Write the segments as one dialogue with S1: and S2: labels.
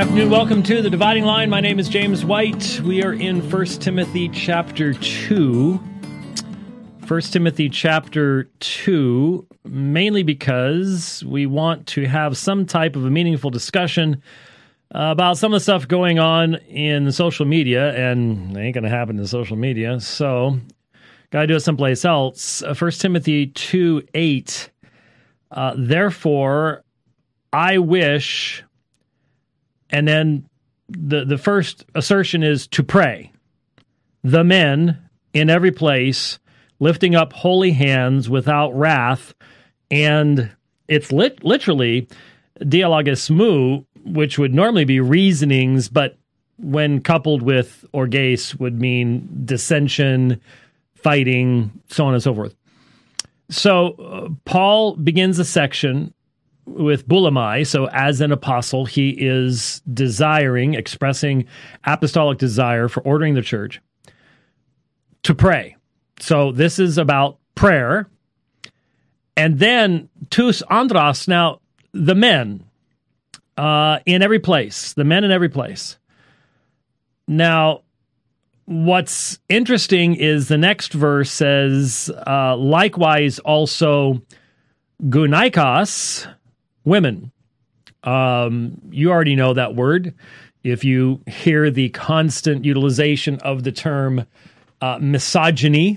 S1: Afternoon. Welcome to The Dividing Line. My name is James White. We are in 1 Timothy chapter 2. 1 Timothy chapter 2, mainly because we want to have some type of a meaningful discussion about some of the stuff going on in social media, and it ain't going to happen in social media, so got to do it someplace else. 1 Timothy 2:8. Therefore, I wish... And then the first assertion is to pray. The men in every place, lifting up holy hands without wrath. And it's literally dialogismou, which would normally be reasonings, but when coupled with orges would mean dissension, fighting, so on and so forth. So Paul begins a section with bulimai, so as an apostle, he is expressing apostolic desire for ordering the church to pray. So this is about prayer. And then tous andros, now the men in every place, the men in every place. Now, what's interesting is the next verse says, likewise also gunaikos, women. You already know that word. If you hear the constant utilization of the term misogyny,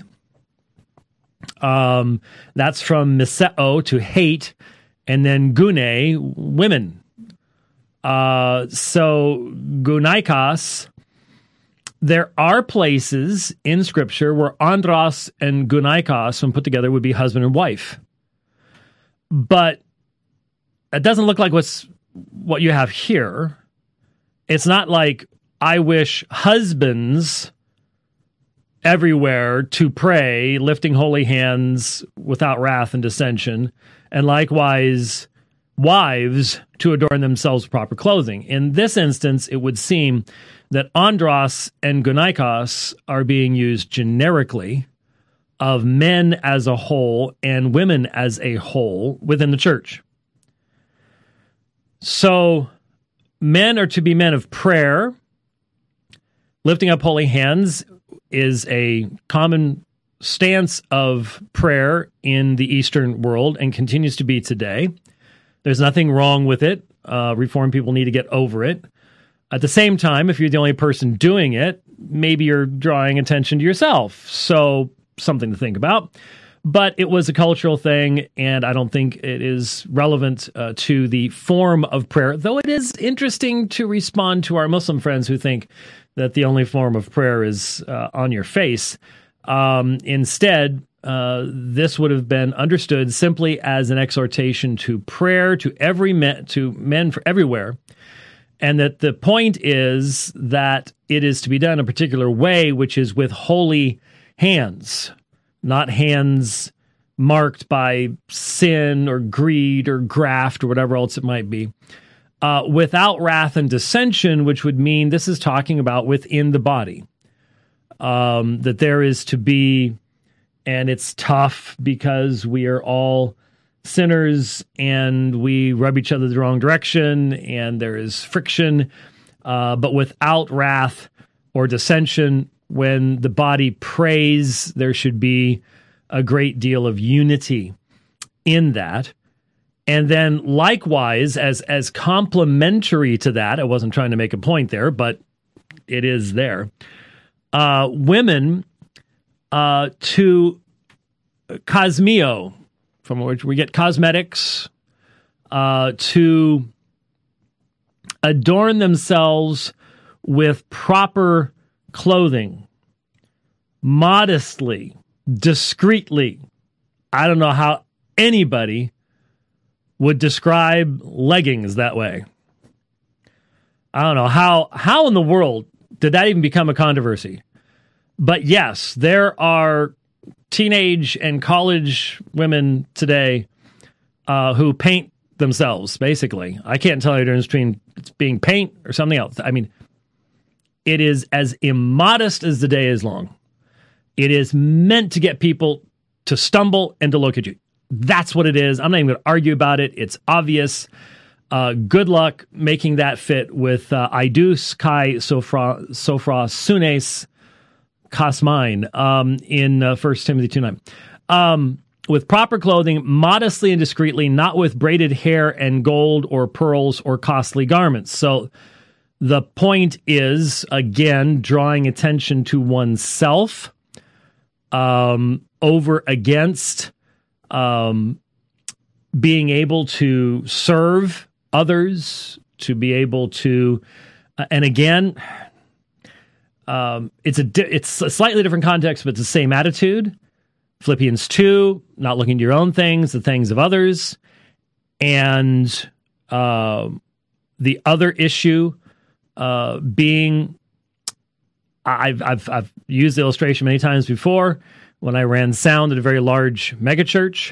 S1: that's from miseo, to hate, and then gune, women. So gunaikos, there are places in Scripture where andros and gunaikos, when put together, would be husband and wife. But it doesn't look like what you have here. It's not like I wish husbands everywhere to pray, lifting holy hands without wrath and dissension, and likewise wives to adorn themselves with proper clothing. In this instance, it would seem that andros and gunaikos are being used generically of men as a whole and women as a whole within the church. So men are to be men of prayer. Lifting up holy hands is a common stance of prayer in the Eastern world and continues to be today. There's nothing wrong with it. Reformed people need to get over it. At the same time, if you're the only person doing it, maybe you're drawing attention to yourself. So something to think about. But it was a cultural thing, and I don't think it is relevant to the form of prayer, though it is interesting to respond to our Muslim friends who think that the only form of prayer is on your face. Instead, this would have been understood simply as an exhortation to prayer to men for everywhere, and that the point is that it is to be done a particular way, which is with holy hands. Not hands marked by sin or greed or graft or whatever else it might be. Without wrath and dissension, which would mean this is talking about within the body. That there is to be, and it's tough because we are all sinners and we rub each other the wrong direction and there is friction. But without wrath or dissension, when the body prays, there should be a great deal of unity in that. And then likewise, as complementary to that, I wasn't trying to make a point there, but it is there. Women to cosmeo, from which we get cosmetics, to adorn themselves with proper clothing, modestly, discreetly. I don't know how anybody would describe leggings that way. I don't know how in the world did that even become a controversy. But yes, there are teenage and college women today who paint themselves, basically. I can't tell you the difference between it's being paint or something else. I mean, it is as immodest as the day is long. It is meant to get people to stumble and to look at you. That's what it is. I'm not even going to argue about it. It's obvious. Good luck making that fit with Idus kai sophra sunes kasmine in 1 Timothy 2:9. With proper clothing, modestly and discreetly, not with braided hair and gold or pearls or costly garments. So the point is, again, drawing attention to oneself over against being able to serve others, to be able to, and again, it's a slightly different context, but it's the same attitude. Philippians 2, not looking to your own things, the things of others. And the other issue being, I've used the illustration many times before when I ran sound at a very large megachurch.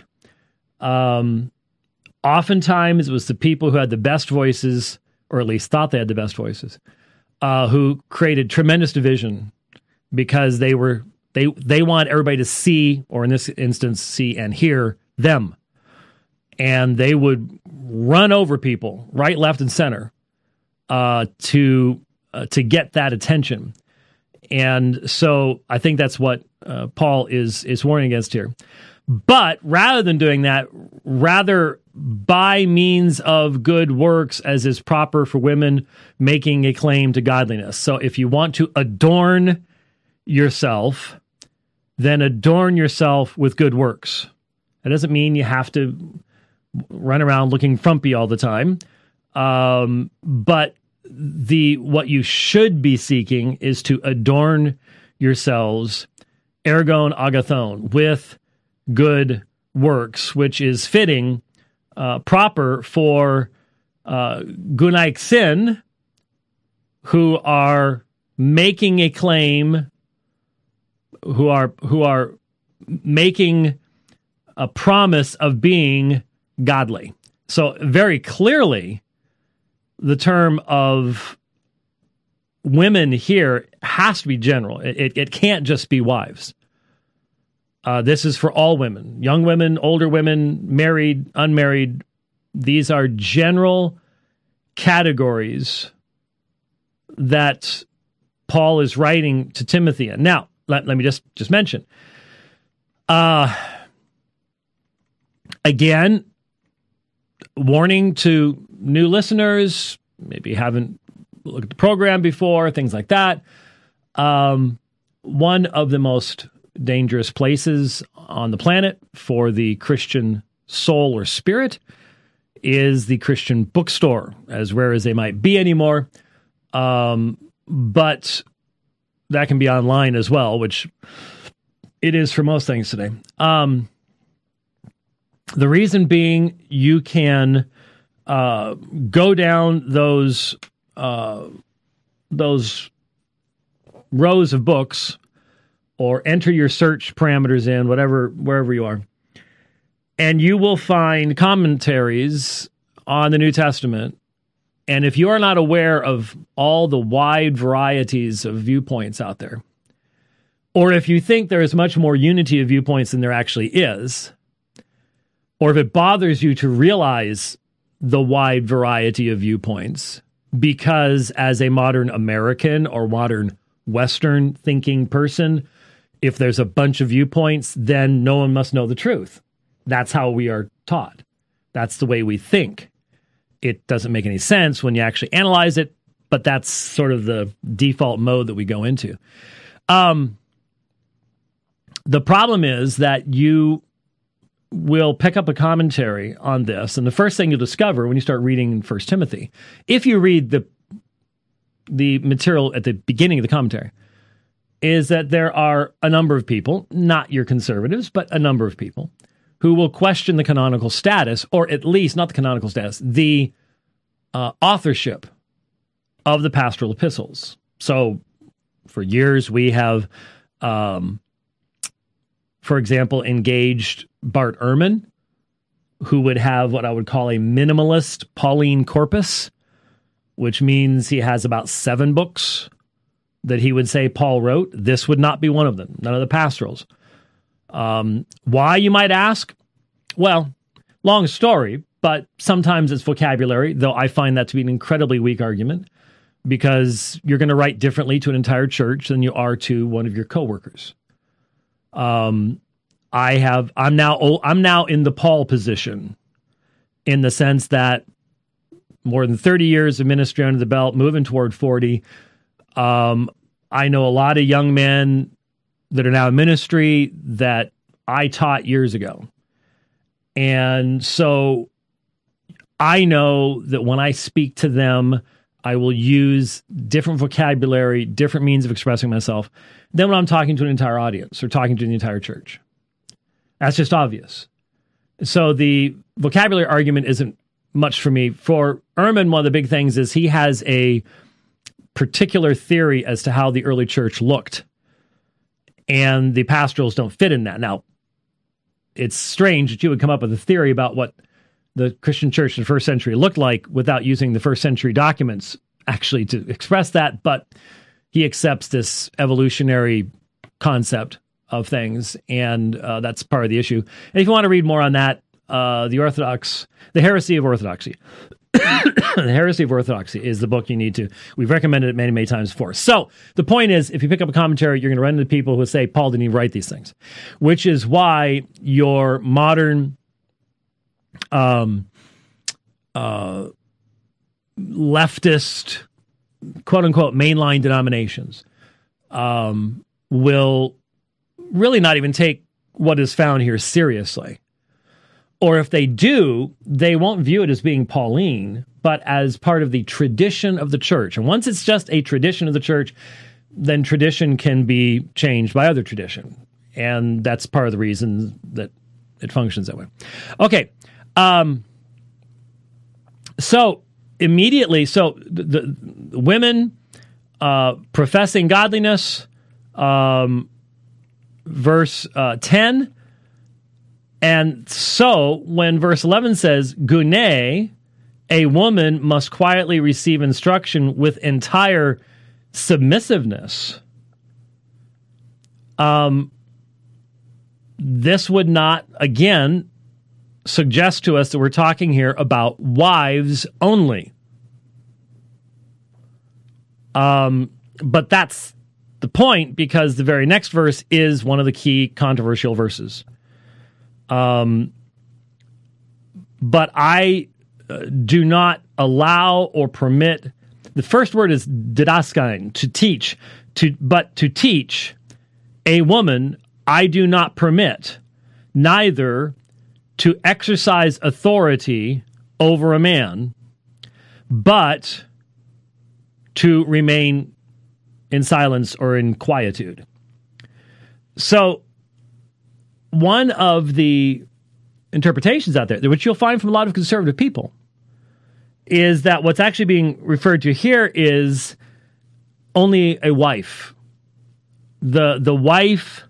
S1: Oftentimes it was the people who had the best voices, or at least thought they had the best voices, who created tremendous division because they want everybody to see, or in this instance, see and hear them. And they would run over people right, left, and center to get that attention. And so I think that's what Paul is warning against here. But rather than doing that, rather by means of good works, as is proper for women, making a claim to godliness. So if you want to adorn yourself, then adorn yourself with good works. That doesn't mean you have to run around looking frumpy all the time. But what you should be seeking is to adorn yourselves, ergon agathon, with good works, which is fitting, proper for gunaiksin, who are making a claim, who are making a promise of being godly. So very clearly, the term of women here has to be general. It can't just be wives. This is for all women, young women, older women, married, unmarried. These are general categories that Paul is writing to Timothy in. Now, let me just mention. Again, warning to new listeners, maybe haven't looked at the program before, things like that. One of the most dangerous places on the planet for the Christian soul or spirit is the Christian bookstore, as rare as they might be anymore. But that can be online as well, which it is for most things today. The reason being, you can go down those rows of books, or enter your search parameters in wherever you are, and you will find commentaries on the New Testament. And if you are not aware of all the wide varieties of viewpoints out there, or if you think there is much more unity of viewpoints than there actually is, or if it bothers you to realize the wide variety of viewpoints, because as a modern American or modern Western thinking person, if there's a bunch of viewpoints, then no one must know the truth. That's how we are taught. That's the way we think. It doesn't make any sense when you actually analyze it, but that's sort of the default mode that we go into. The problem is that you will pick up a commentary on this, and the first thing you'll discover when you start reading 1 Timothy, if you read the material at the beginning of the commentary, is that there are a number of people, not your conservatives, but a number of people, who will question the canonical status, or at least not the canonical status, the authorship of the pastoral epistles. So for years we have, for example, engaged Bart Ehrman, who would have what I would call a minimalist Pauline corpus, which means he has about 7 books that he would say Paul wrote. This would not be one of them, none of the pastorals. Why, you might ask? Well, long story, but sometimes it's vocabulary, though I find that to be an incredibly weak argument, because you're going to write differently to an entire church than you are to one of your coworkers. I'm now in the Paul position, in the sense that more than 30 years of ministry under the belt, moving toward 40. I know a lot of young men that are now in ministry that I taught years ago. And so I know that when I speak to them, I will use different vocabulary, different means of expressing myself than when I'm talking to an entire audience or talking to the entire church. That's just obvious. So the vocabulary argument isn't much for me. For Ehrman, one of the big things is he has a particular theory as to how the early church looked, and the pastorals don't fit in that. Now, it's strange that you would come up with a theory about what the Christian church in the first century looked like without using the first century documents actually to express that, but he accepts this evolutionary concept of things, and that's part of the issue. And if you want to read more on that, the Heresy of Orthodoxy. The Heresy of Orthodoxy is the book you need to. We've recommended it many, many times before. So the point is, if you pick up a commentary, you're going to run into people who say Paul didn't even write these things, which is why your modern leftist, quote unquote, mainline denominations will really not even take what is found here seriously. Or if they do, they won't view it as being Pauline, but as part of the tradition of the church. And once it's just a tradition of the church, then tradition can be changed by other tradition. And that's part of the reason that it functions that way. Okay. So immediately, the women professing godliness, verse 10. And so when verse 11 says, Gune, a woman must quietly receive instruction with entire submissiveness, this would not, again, suggest to us that we're talking here about wives only. But that's the point, because the very next verse is one of the key controversial verses. But I do not allow or permit. The first word is didaskain, to teach. But to teach a woman, I do not permit neither to exercise authority over a man, but to remain in silence or in quietude. So one of the interpretations out there, which you'll find from a lot of conservative people, is that what's actually being referred to here is only a wife. The wife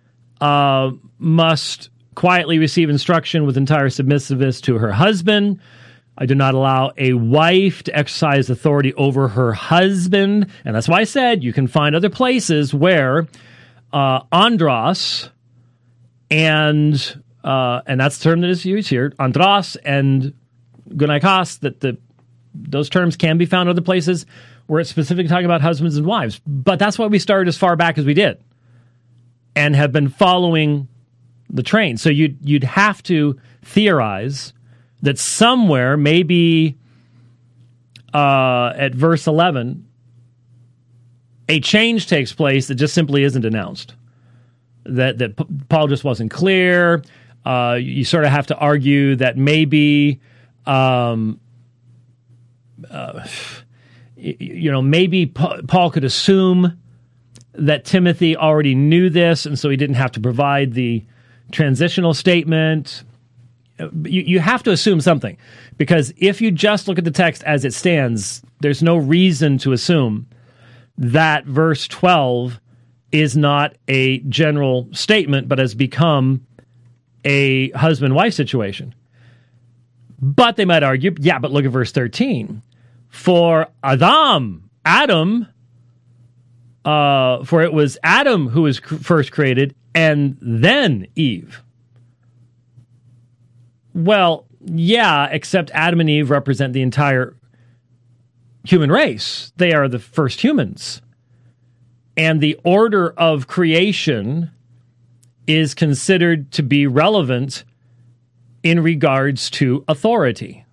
S1: must quietly receive instruction with entire submissiveness to her husband. I do not allow a wife to exercise authority over her husband. And that's why I said you can find other places where andros, and that's the term that is used here, andros and gunaikos, that those terms can be found in other places where it's specifically talking about husbands and wives. But that's why we started as far back as we did and have been following the train. So you'd have to theorize that somewhere, maybe at verse 11, a change takes place that just simply isn't announced. That Paul just wasn't clear. You sort of have to argue that maybe, maybe Paul could assume that Timothy already knew this, and so he didn't have to provide the transitional statement. You have to assume something, because if you just look at the text as it stands, there's no reason to assume that verse 12 is not a general statement, but has become a husband-wife situation. But they might argue, yeah, but look at verse 13. For Adam, for it was Adam who was first created, and then Eve. Well, Yeah, except Adam and Eve represent the entire human race. They are the first humans. And the order of creation is considered to be relevant in regards to authority.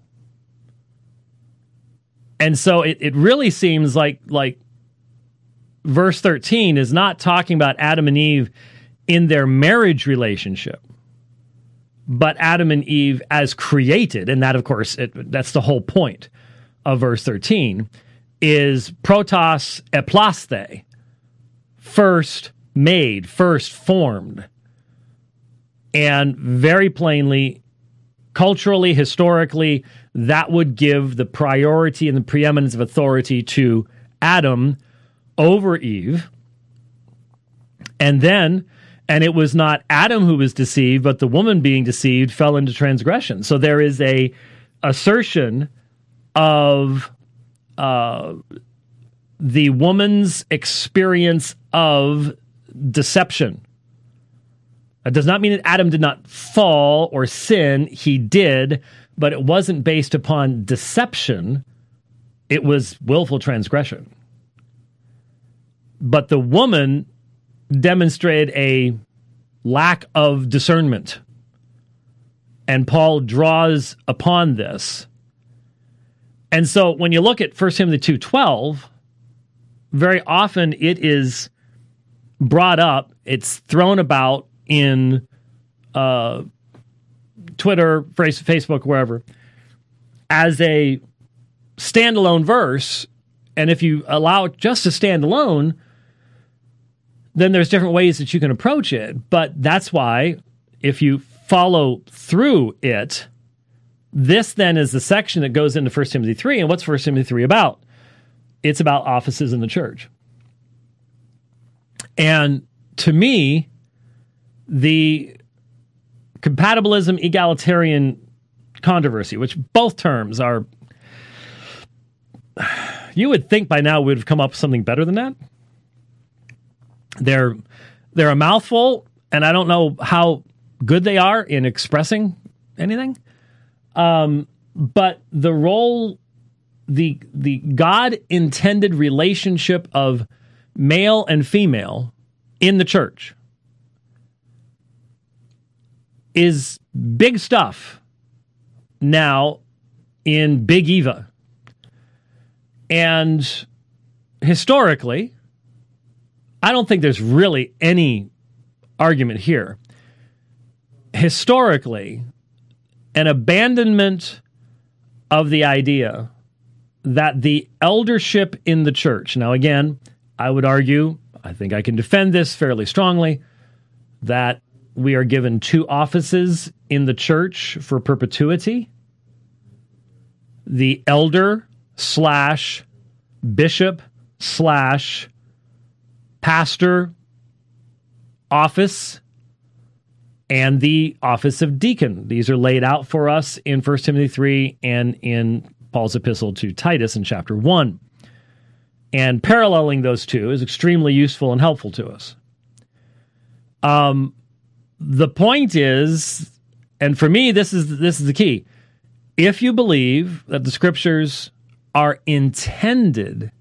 S1: And so it really seems like verse 13 is not talking about Adam and Eve in their marriage relationship, but Adam and Eve as created. And that, of course, that's the whole point of verse 13, is protos eplasthe, first made, first formed. And very plainly, culturally, historically, that would give the priority and the preeminence of authority to Adam over Eve. And it was not Adam who was deceived, but the woman being deceived fell into transgression. So there is a assertion of the woman's experience of deception. That does not mean that Adam did not fall or sin. He did, but it wasn't based upon deception. It was willful transgression. But the woman demonstrated a lack of discernment. And Paul draws upon this. And so when you look at 1 Timothy 2:12, very often it is brought up, it's thrown about in Twitter, Facebook, wherever, as a standalone verse. And if you allow it just to stand alone, then there's different ways that you can approach it. But that's why, if you follow through it, this then is the section that goes into 1 Timothy 3. And what's 1 Timothy 3 about? It's about offices in the church. And to me, the compatibilism egalitarian controversy, which both terms are, you would think by now we would have come up with something better than that. They're a mouthful, and I don't know how good they are in expressing anything. But the role, the God intended relationship of male and female in the church is big stuff now in Big Eva. And historically, I don't think there's really any argument here. Historically, an abandonment of the idea that the eldership in the church, now again, I would argue, I think I can defend this fairly strongly, that we are given two offices in the church for perpetuity. The elder / bishop / pastor office and the office of deacon. These are laid out for us in 1 Timothy 3 and in Paul's epistle to Titus in chapter 1. And paralleling those two is extremely useful and helpful to us. The point is, and for me, this is the key. If you believe that the scriptures are intended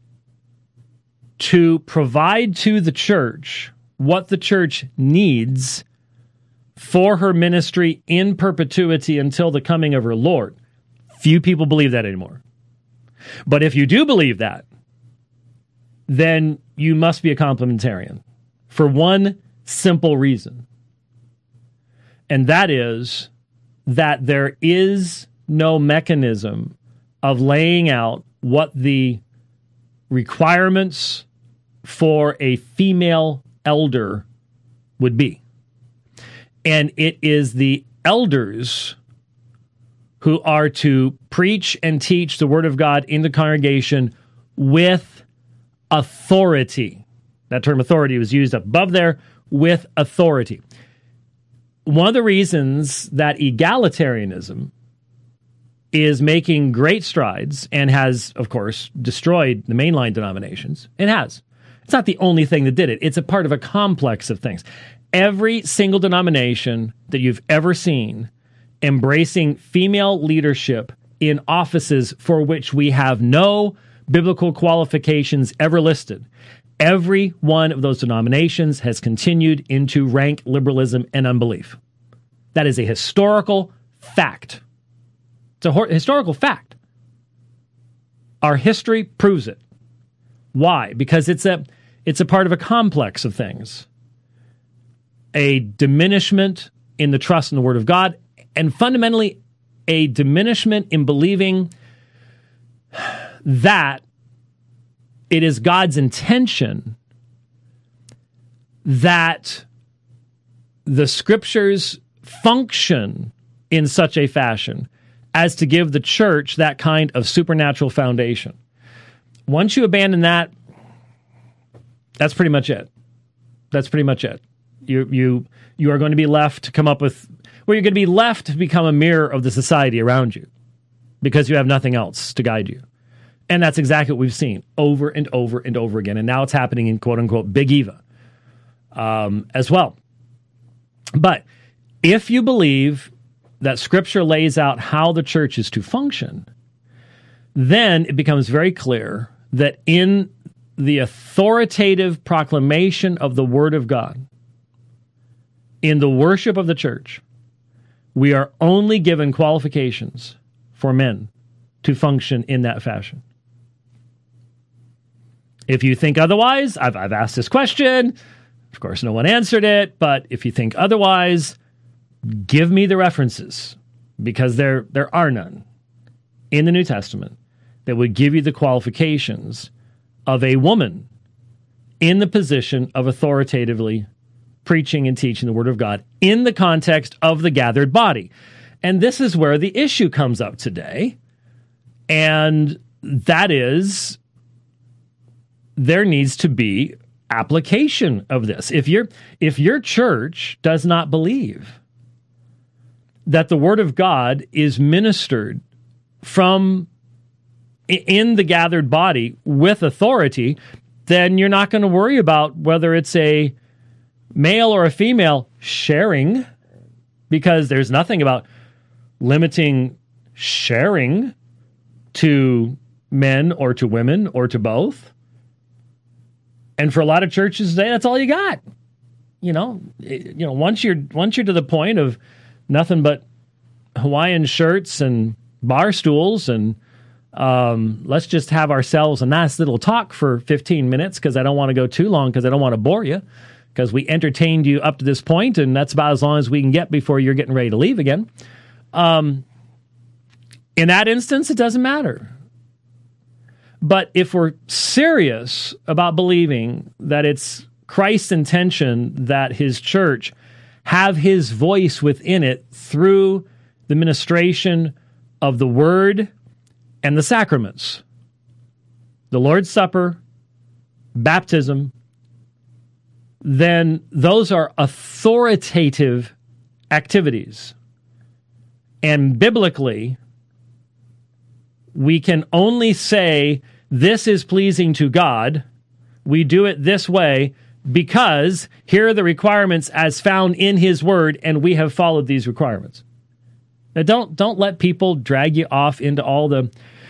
S1: to provide to the church what the church needs for her ministry in perpetuity until the coming of her Lord, few people believe that anymore. But if you do believe that, then you must be a complementarian for one simple reason. And that is that there is no mechanism of laying out what the requirements for a female elder would be. And it is the elders who are to preach and teach the word of God in the congregation with authority. That term authority was used up above there, with authority. One of the reasons that egalitarianism is making great strides and has, of course, destroyed the mainline denominations, it has. It's not the only thing that did it. It's a part of a complex of things. Every single denomination that you've ever seen embracing female leadership in offices for which we have no biblical qualifications ever listed. Every one of those denominations has continued into rank liberalism and unbelief. That is a historical fact. It's a historical fact. Our history proves it. Why? Because it's a part of a complex of things. A diminishment in the trust in the Word of God, and fundamentally a diminishment in believing that it is God's intention that the Scriptures function in such a fashion as to give the church that kind of supernatural foundation. Once you abandon that, that's pretty much it. That's pretty much it. You are going to be left to come up with, well, you're going to be left to become a mirror of the society around you because you have nothing else to guide you. And that's exactly what we've seen over and over and over again. And now it's happening in quote unquote Big Eva as well. But if you believe that Scripture lays out how the church is to function, then it becomes very clear that in the authoritative proclamation of the Word of God, in the worship of the church, we are only given qualifications for men to function in that fashion. If you think otherwise, I've asked this question. Of course, no one answered it. But if you think otherwise, give me the references, because there are none in the New Testament that would give you the qualifications of a woman in the position of authoritatively preaching and teaching the Word of God in the context of the gathered body. And this is where the issue comes up today. And that is, there needs to be application of this. If your church does not believe that the Word of God is ministered from in the gathered body with authority, then you're not going to worry about whether it's a male or a female sharing, because there's nothing about limiting sharing to men or to women or to both. And for a lot of churches today, that's all you got. Once you're to the point of nothing but Hawaiian shirts and bar stools and let's just have ourselves a nice little talk for 15 minutes because I don't want to go too long because I don't want to bore you, because we entertained you up to this point and that's about as long as we can get before you're getting ready to leave again. In that instance, it doesn't matter. But if we're serious about believing that it's Christ's intention that his church have his voice within it through the ministration of the Word and the sacraments, the Lord's Supper, baptism, then those are authoritative activities. And biblically, we can only say this is pleasing to God. We do it this way because here are the requirements as found in his Word, and we have followed these requirements. Now, don't let people drag you off into all the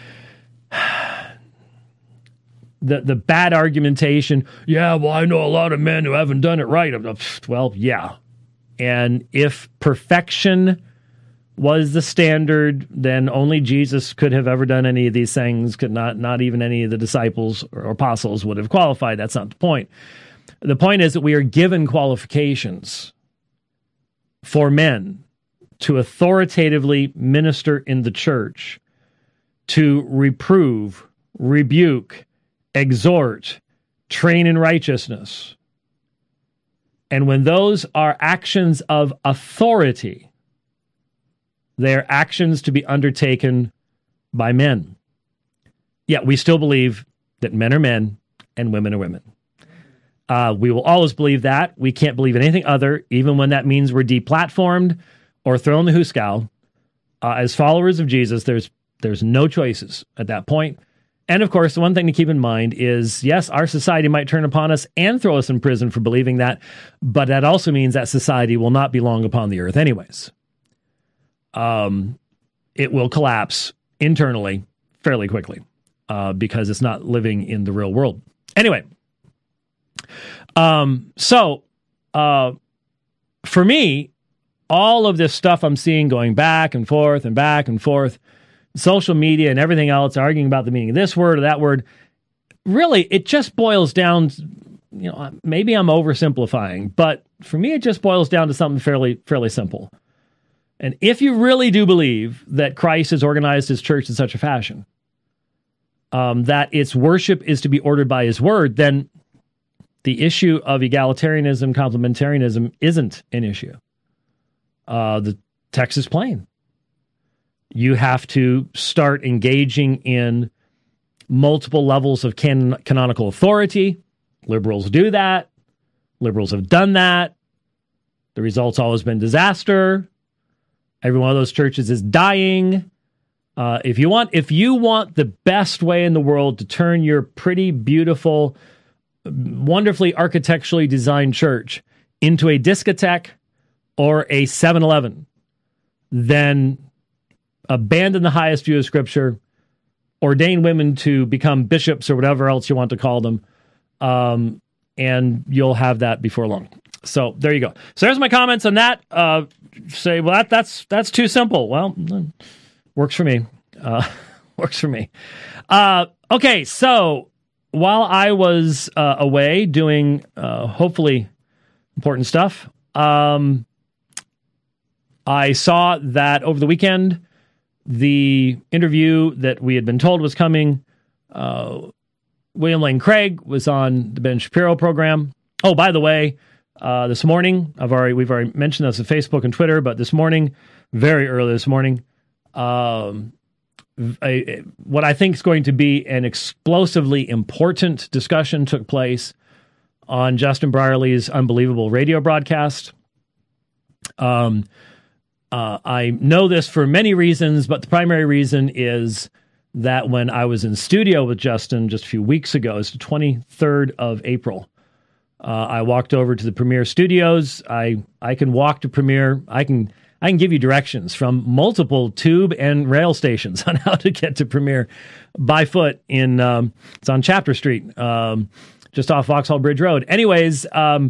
S1: bad argumentation. Yeah, well, I know a lot of men who haven't done it right. Well, yeah. And if perfection was the standard, then only Jesus could have ever done any of these things. Could not even any of the disciples or apostles would have qualified. That's not the point. The point is that we are given qualifications for men to authoritatively minister in the church, to reprove, rebuke, exhort, train in righteousness. And when those are actions of authority, they are actions to be undertaken by men. Yet we still believe that men are men and women are women. We will always believe that. We can't believe in anything other, even when that means we're deplatformed or thrown the hoosegow. As followers of Jesus, there's no choices at that point. And of course, the one thing to keep in mind is, yes, our society might turn upon us and throw us in prison for believing that, but that also means that society will not be long upon the earth anyways. it will collapse internally fairly quickly because it's not living in the real world. Anyway, so for me, all of this stuff I'm seeing going back and forth, social media and everything else, arguing about the meaning of this word or that word, really, it just boils down, maybe I'm oversimplifying, but for me, it just boils down to something fairly simple. And if you really do believe that Christ has organized his church in such a fashion, that its worship is to be ordered by his word, then the issue of egalitarianism, complementarianism isn't an issue. The text is plain. You have to start engaging in multiple levels of canonical authority. Liberals do that. Liberals have done that. The result's always been disaster. Every one of those churches is dying. If you want the best way in the world to turn your pretty, beautiful, wonderfully architecturally designed church into a discotheque or a 7-Eleven, then abandon the highest view of Scripture, ordain women to become bishops or whatever else you want to call them, and you'll have that before long. So there you go. So there's my comments on that. Say, well, that's too simple. Well, works for me. Works for me. Okay, so while I was away doing hopefully important stuff, I saw that over the weekend, the interview that we had been told was coming, William Lane Craig was on the Ben Shapiro program. Oh, by the way, this morning, we've already mentioned this on Facebook and Twitter, but this morning, very early this morning, what I think is going to be an explosively important discussion took place on Justin Brierley's unbelievable radio broadcast. I know this for many reasons, but the primary reason is that when I was in studio with Justin just a few weeks ago, it's the 23rd of April, I walked over to the Premiere Studios. I can walk to Premiere. I can give you directions from multiple tube and rail stations on how to get to Premiere by foot it's on Chapter Street, just off Vauxhall Bridge Road. Anyways,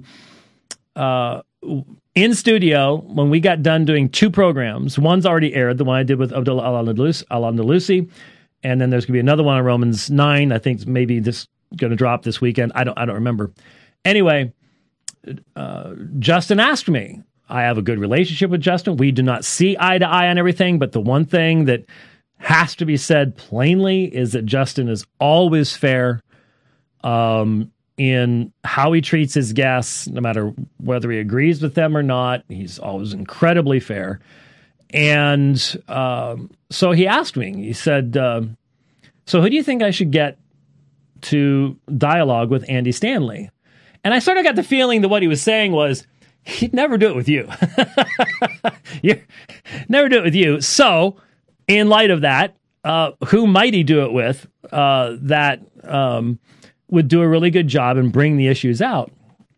S1: in studio, when we got done doing two programs, one's already aired, the one I did with Abdullah Al-Andalusi, and then there's going to be another one on Romans 9. I think maybe this going to drop this weekend. I don't remember. Anyway, Justin asked me. I have a good relationship with Justin. We do not see eye to eye on everything, but the one thing that has to be said plainly is that Justin is always fair in how he treats his guests, no matter whether he agrees with them or not. He's always incredibly fair. And so he asked me, he said, so who do you think I should get to dialogue with Andy Stanley? And I sort of got the feeling that what he was saying was, he'd never do it with you. Never do it with you. So, in light of that, who might he do it with that would do a really good job and bring the issues out?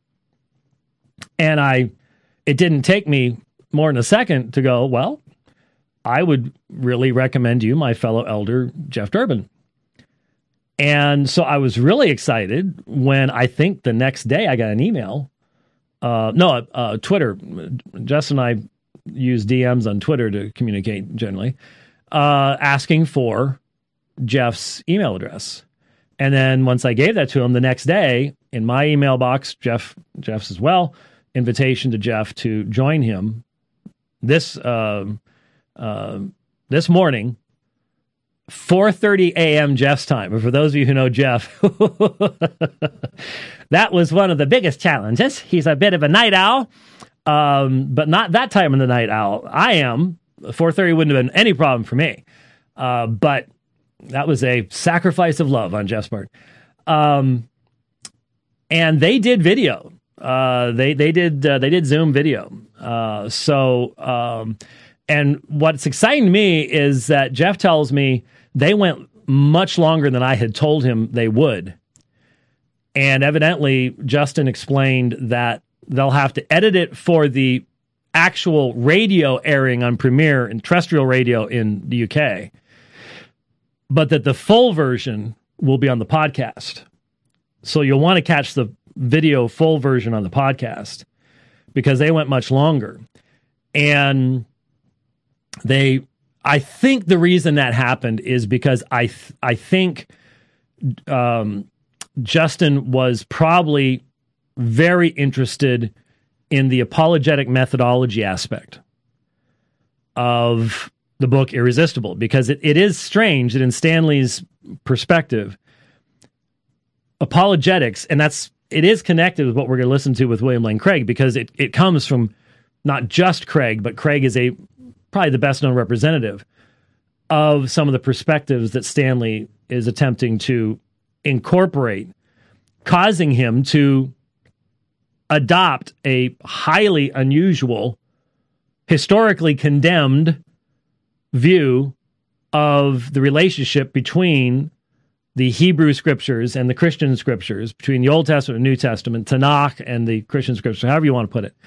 S1: And it didn't take me more than a second to go, well, I would really recommend you my fellow elder, Jeff Durbin. And so I was really excited when I think the next day I got an email. Twitter. Justin and I use DMs on Twitter to communicate generally, asking for Jeff's email address. And then once I gave that to him the next day, in my email box, Jeff's as well, invitation to Jeff to join him this morning, 4:30 a.m. Jeff's time. And for those of you who know Jeff, that was one of the biggest challenges. He's a bit of a night owl, but not that time of the night owl. I am. 4:30 wouldn't have been any problem for me. But that was a sacrifice of love on Jeff's part. And they did video. They did Zoom video. And what's exciting to me is that Jeff tells me they went much longer than I had told him they would. And evidently, Justin explained that they'll have to edit it for the actual radio airing on Premiere and terrestrial radio in the UK, but that the full version will be on the podcast. So you'll want to catch the video full version on the podcast because they went much longer. And I think the reason that happened is because I think Justin was probably very interested in the apologetic methodology aspect of the book Irresistible, because it is strange that in Stanley's perspective, apologetics, and it is connected with what we're going to listen to with William Lane Craig, because it comes from not just Craig, but Craig is probably the best known representative of some of the perspectives that Stanley is attempting to incorporate, causing him to adopt a highly unusual, historically condemned view of the relationship between the Hebrew scriptures and the Christian scriptures, between the Old Testament and New Testament, Tanakh and the Christian scriptures, however you want to put it.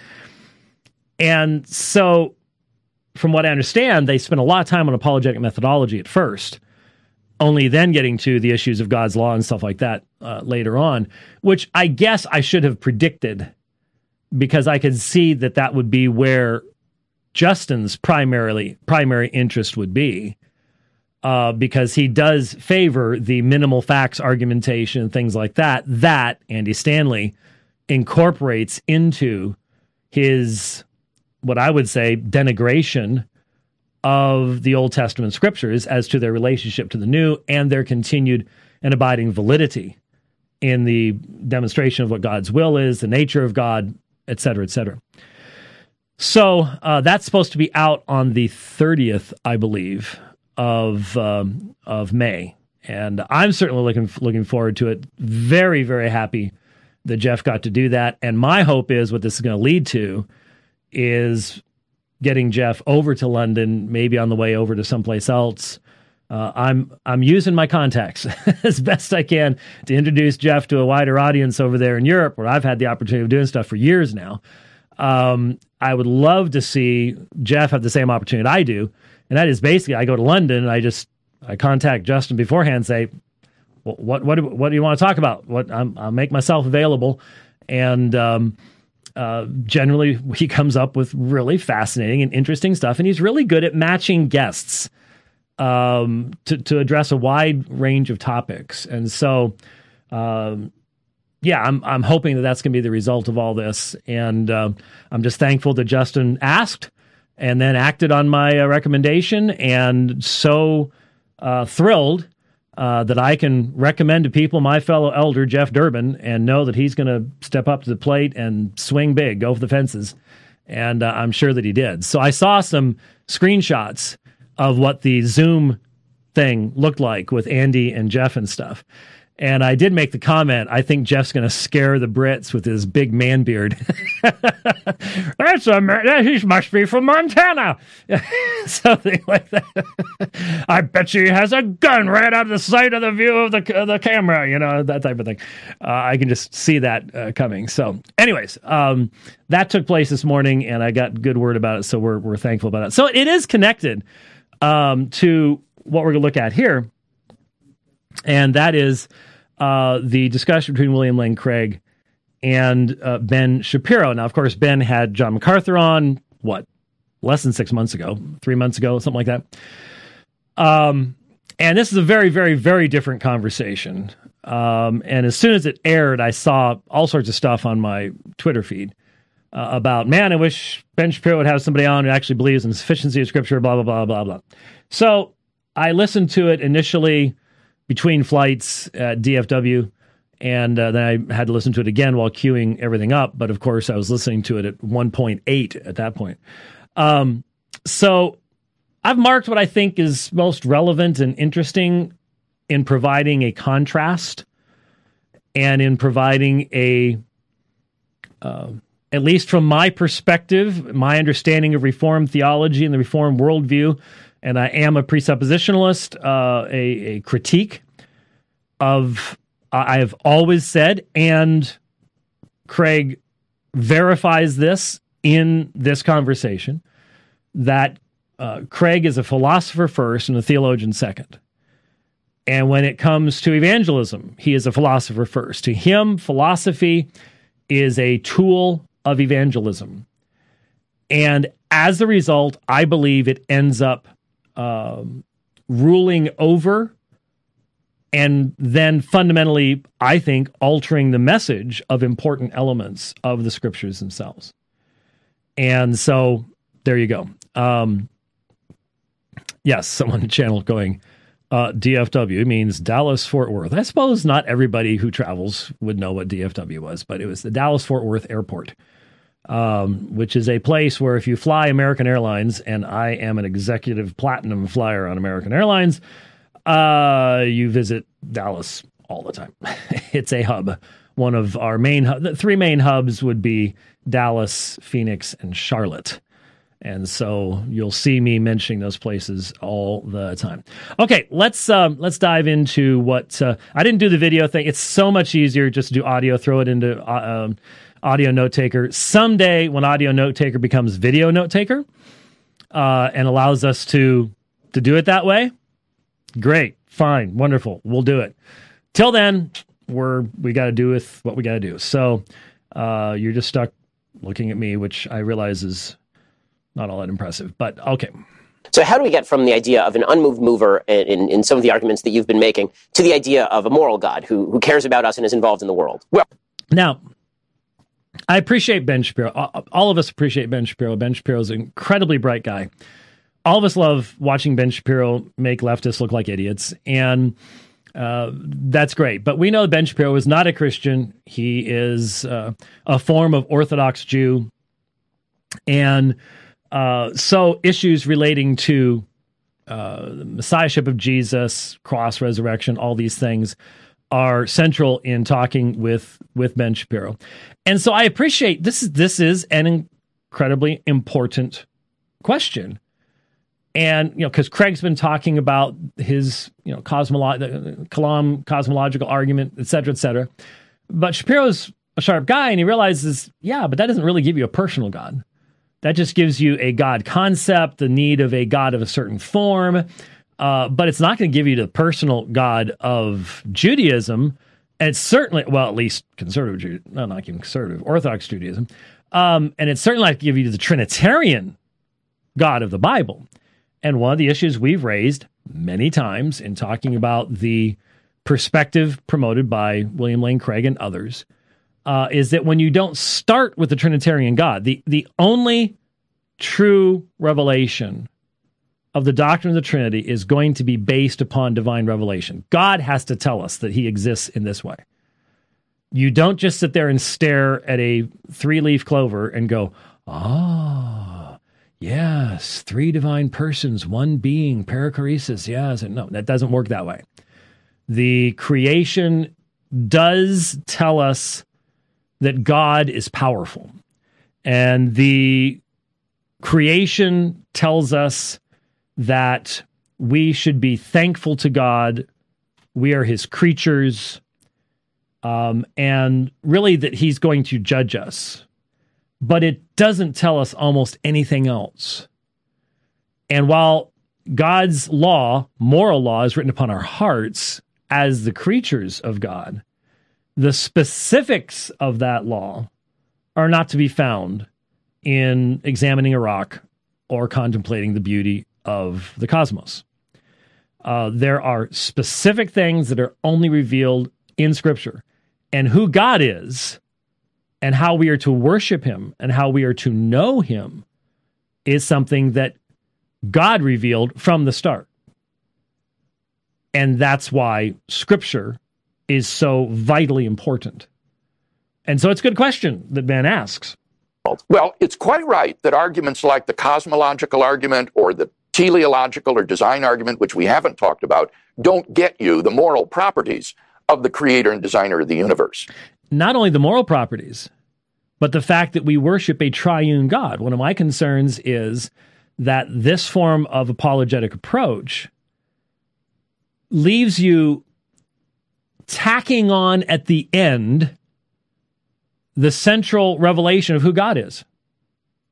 S1: And so, from what I understand, they spent a lot of time on apologetic methodology at first, only then getting to the issues of God's law and stuff like that later on, which I guess I should have predicted, because I could see that would be where Justin's primary interest would be, because he does favor the minimal facts argumentation and things like that Andy Stanley incorporates into his, what I would say, denigration of the Old Testament scriptures as to their relationship to the New and their continued and abiding validity in the demonstration of what God's will is, the nature of God, et cetera, et cetera. So that's supposed to be out on the 30th, I believe, of May, and I'm certainly looking forward to it. Very, very happy that Jeff got to do that, and my hope is what this is going to lead to is getting Jeff over to London, maybe on the way over to someplace else. I'm using my contacts as best I can to introduce Jeff to a wider audience over there in Europe, where I've had the opportunity of doing stuff for years now. I would love to see Jeff have the same opportunity I do, and that is basically I go to London and I contact Justin beforehand and say, what do you want to talk about? I'll make myself available, and generally he comes up with really fascinating and interesting stuff, and he's really good at matching guests to address a wide range of topics. And so, I'm hoping that that's going to be the result of all this. And I'm just thankful that Justin asked and then acted on my recommendation, and so thrilled that I can recommend to people my fellow elder, Jeff Durbin, and know that he's going to step up to the plate and swing big, go for the fences. And I'm sure that he did. So I saw some screenshots of what the Zoom thing looked like with Andy and Jeff and stuff. And I did make the comment, I think Jeff's going to scare the Brits with his big man beard. He must be from Montana. Something like that. I bet you he has a gun right out of the sight of the view of the camera, that type of thing. I can just see that coming. So anyways, that took place this morning, and I got good word about it, so we're thankful about it. So it is connected to what we're going to look at here, and that is the discussion between William Lane Craig and Ben Shapiro. Now, of course, Ben had John MacArthur on, less than 6 months ago, 3 months ago, something like that. And this is a very, very, very different conversation. And as soon as it aired, I saw all sorts of stuff on my Twitter feed about, man, I wish Ben Shapiro would have somebody on who actually believes in the sufficiency of Scripture, blah, blah, blah, blah, blah. So I listened to it initially between flights at DFW, and then I had to listen to it again while queuing everything up. But of course, I was listening to it at 1.8 at that point. So I've marked what I think is most relevant and interesting in providing a contrast and in providing at least from my perspective, my understanding of Reformed theology and the Reformed worldview, and I am a presuppositionalist, a critique of, I have always said, and Craig verifies this in this conversation that Craig is a philosopher first and a theologian second. And when it comes to evangelism, he is a philosopher first. To him, philosophy is a tool of evangelism. And as a result, I believe it ends up ruling over and then fundamentally, I think, altering the message of important elements of the scriptures themselves. And so there you go. Yes, someone in the channel going, DFW means Dallas-Fort Worth. I suppose not everybody who travels would know what DFW was, but it was the Dallas-Fort Worth Airport, which is a place where if you fly American Airlines, and I am an executive platinum flyer on American Airlines, you visit Dallas all the time. It's a hub. One of our the three main hubs would be Dallas, Phoenix, and Charlotte. And so you'll see me mentioning those places all the time. Okay, let's dive into what I didn't do the video thing. It's so much easier just to do audio. Throw it into Audio Note Taker. Someday, when Audio Note Taker becomes Video Note Taker and allows us to do it that way, great, fine, wonderful. We'll do it. Till then, we got to do with what we got to do. So you're just stuck looking at me, which I realize is not all that impressive, but okay.
S2: So how do we get from the idea of an unmoved mover in some of the arguments that you've been making to the idea of a moral God who cares about us and is involved in the world?
S1: Well, now, I appreciate Ben Shapiro. All of us appreciate Ben Shapiro. Ben Shapiro is an incredibly bright guy. All of us love watching Ben Shapiro make leftists look like idiots, and that's great. But we know Ben Shapiro is not a Christian. He is a form of Orthodox Jew, and so issues relating to the messiahship of Jesus, cross, resurrection, all these things are central in talking with Ben Shapiro. And so I appreciate this is an incredibly important question. And, because Craig's been talking about his, Kalam cosmological argument, et cetera, et cetera. But Shapiro's a sharp guy, and he realizes, but that doesn't really give you a personal God. That just gives you a God concept, the need of a God of a certain form, but it's not going to give you the personal God of Judaism, and it's certainly, at least conservative, not even conservative, Orthodox Judaism, and it's certainly not going to give you the Trinitarian God of the Bible. And one of the issues we've raised many times in talking about the perspective promoted by William Lane Craig and others is that when you don't start with the Trinitarian God, the only true revelation of the doctrine of the Trinity is going to be based upon divine revelation. God has to tell us that he exists in this way. You don't just sit there and stare at a three-leaf clover and go, yes, three divine persons, one being, perichoresis, yes. And no, that doesn't work that way. The creation does tell us that God is powerful. And the creation tells us that we should be thankful to God. We are his creatures. And really that he's going to judge us. But it doesn't tell us almost anything else. And while God's law, moral law, is written upon our hearts as the creatures of God, the specifics of that law are not to be found in examining a rock or contemplating the beauty of the cosmos. There are specific things that are only revealed in Scripture. And who God is and how we are to worship him and how we are to know him is something that God revealed from the start. And that's why Scripture is so vitally important. And so it's a good question that Ben asks.
S3: Well, it's quite right that arguments like the cosmological argument or the teleological or design argument, which we haven't talked about, don't get you the moral properties of the creator and designer of the universe.
S1: Not only the moral properties, but the fact that we worship a triune God. One of my concerns is that this form of apologetic approach leaves you tacking on at the end the central revelation of who God is.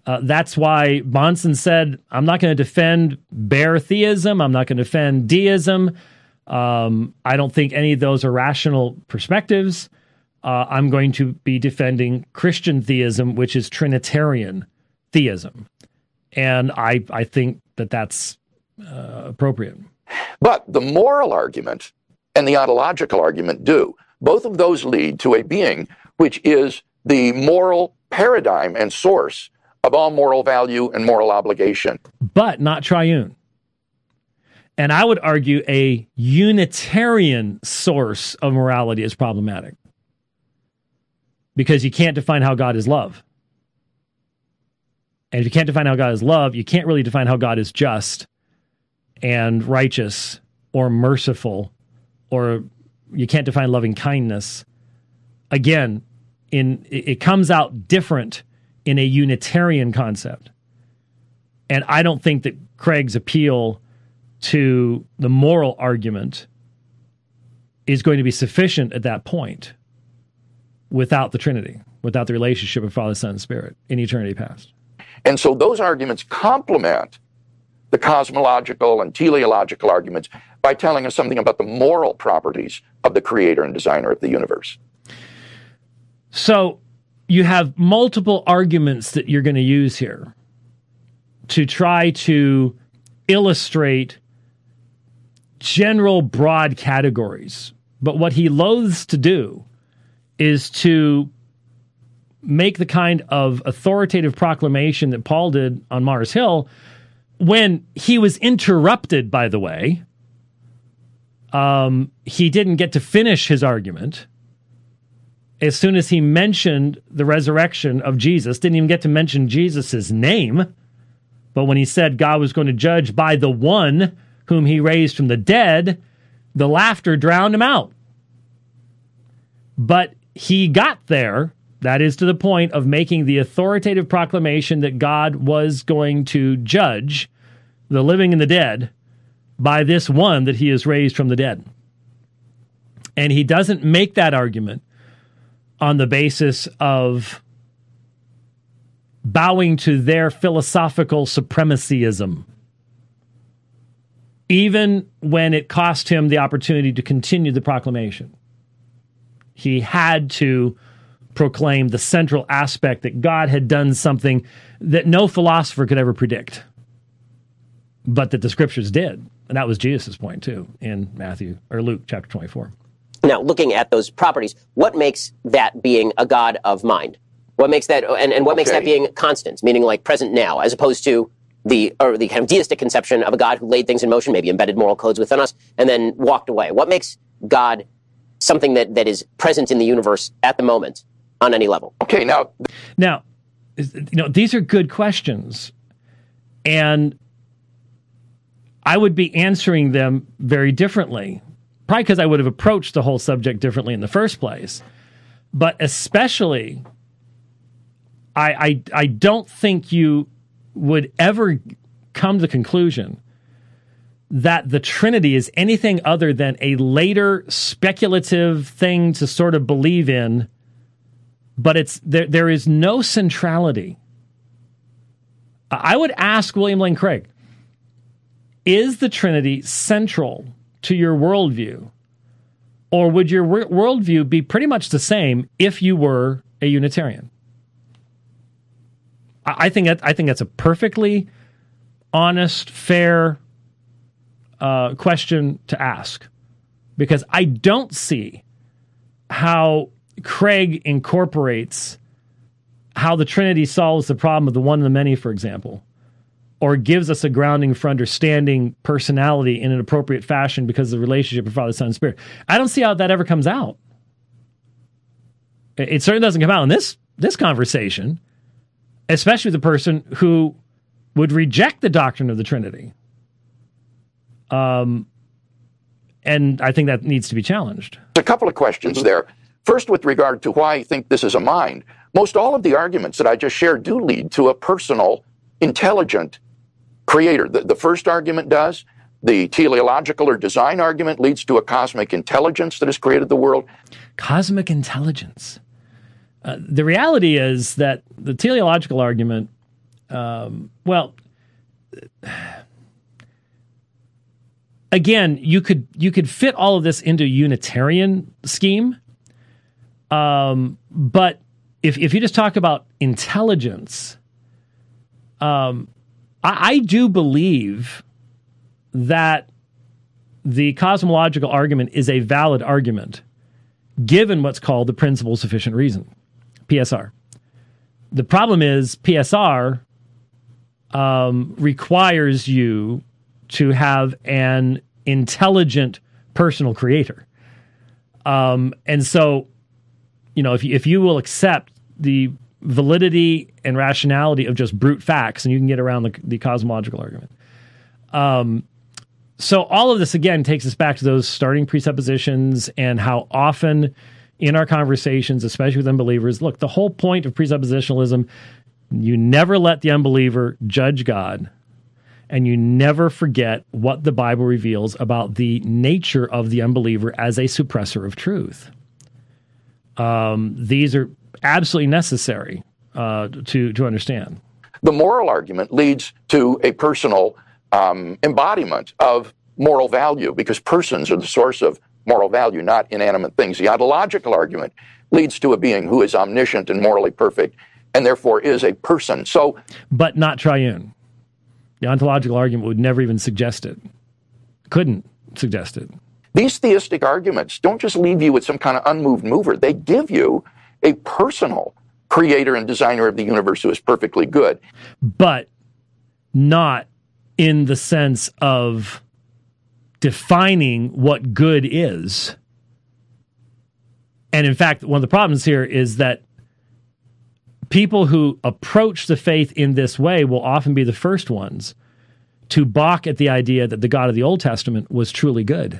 S1: That's why Bahnsen said, I'm not going to defend bare theism. I'm not going to defend deism. I don't think any of those are rational perspectives. I'm going to be defending Christian theism, which is Trinitarian theism. And I think that that's appropriate.
S3: But the moral argument and the ontological argument do. Both of those lead to a being which is the moral paradigm and source of all moral value and moral obligation.
S1: But not triune. And I would argue a Unitarian source of morality is problematic. Because you can't define how God is love. And if you can't define how God is love, you can't really define how God is just and righteous or merciful, or you can't define loving kindness. Again, it comes out different in a Unitarian concept. And I don't think that Craig's appeal to the moral argument is going to be sufficient at that point without the Trinity, without the relationship of Father, Son, and Spirit in eternity past.
S3: And so those arguments complement the cosmological and teleological arguments by telling us something about the moral properties of the creator and designer of the universe.
S1: So you have multiple arguments that you're going to use here to try to illustrate general broad categories. But what he loathes to do is to make the kind of authoritative proclamation that Paul did on Mars Hill when he was interrupted, by the way. He didn't get to finish his argument. As soon as he mentioned the resurrection of Jesus, didn't even get to mention Jesus' name. But when he said God was going to judge by the one whom he raised from the dead, the laughter drowned him out. But he got there, that is to the point of making the authoritative proclamation that God was going to judge the living and the dead by this one that he has raised from the dead. And he doesn't make that argument on the basis of bowing to their philosophical supremacyism, even when it cost him the opportunity to continue the proclamation. He had to proclaim the central aspect that God had done something that no philosopher could ever predict, but that the scriptures did. And that was Jesus' point, too, in Luke chapter 24.
S2: Now, looking at those properties, what makes that being a God of mind? What makes that, and what makes that being constant, meaning like present now, as opposed to the kind of deistic conception of a God who laid things in motion, maybe embedded moral codes within us, and then walked away? What makes God something that is present in the universe at the moment on any level?
S3: Okay, now,
S1: these are good questions, and I would be answering them very differently, probably because I would have approached the whole subject differently in the first place. But especially, I don't think you would ever come to the conclusion that the Trinity is anything other than a later speculative thing to sort of believe in, but there is no centrality. I would ask William Lane Craig, is the Trinity central to your worldview? Or would your worldview be pretty much the same if you were a Unitarian? I think that's a perfectly honest, fair question to ask, because I don't see how Craig incorporates how the Trinity solves the problem of the one and the many, for example, or gives us a grounding for understanding personality in an appropriate fashion because of the relationship of Father, Son, and Spirit. I don't see how that ever comes out. It certainly doesn't come out in this conversation, especially the person who would reject the doctrine of the Trinity. And I think that needs to be challenged.
S3: a couple of questions there. First, with regard to why I think this is a mind, most all of the arguments that I just shared do lead to a personal, intelligent creator. The first argument does. The teleological or design argument leads to a cosmic intelligence that has created the world.
S1: Cosmic intelligence. The reality is that the teleological argument Well, again, you could fit all of this into a Unitarian scheme, but if you just talk about intelligence, I do believe that the cosmological argument is a valid argument, given what's called the principle of sufficient reason, PSR. The problem is PSR requires you to have an intelligent personal creator. And so, if you will accept the validity and rationality of just brute facts, and you can get around the cosmological argument. So all of this, again, takes us back to those starting presuppositions and how often in our conversations, especially with unbelievers, look, the whole point of presuppositionalism, you never let the unbeliever judge God, and you never forget what the Bible reveals about the nature of the unbeliever as a suppressor of truth. These are absolutely necessary to understand.
S3: The moral argument leads to a personal embodiment of moral value, because persons are the source of moral value, not inanimate things. The ontological argument leads to a being who is omniscient and morally perfect, and therefore is a person. So,
S1: but not triune. The ontological argument would never even suggest it. Couldn't suggest it.
S3: These theistic arguments don't just leave you with some kind of unmoved mover. They give you a personal creator and designer of the universe who is perfectly good.
S1: But not in the sense of defining what good is. And in fact, one of the problems here is that people who approach the faith in this way will often be the first ones to balk at the idea that the God of the Old Testament was truly good.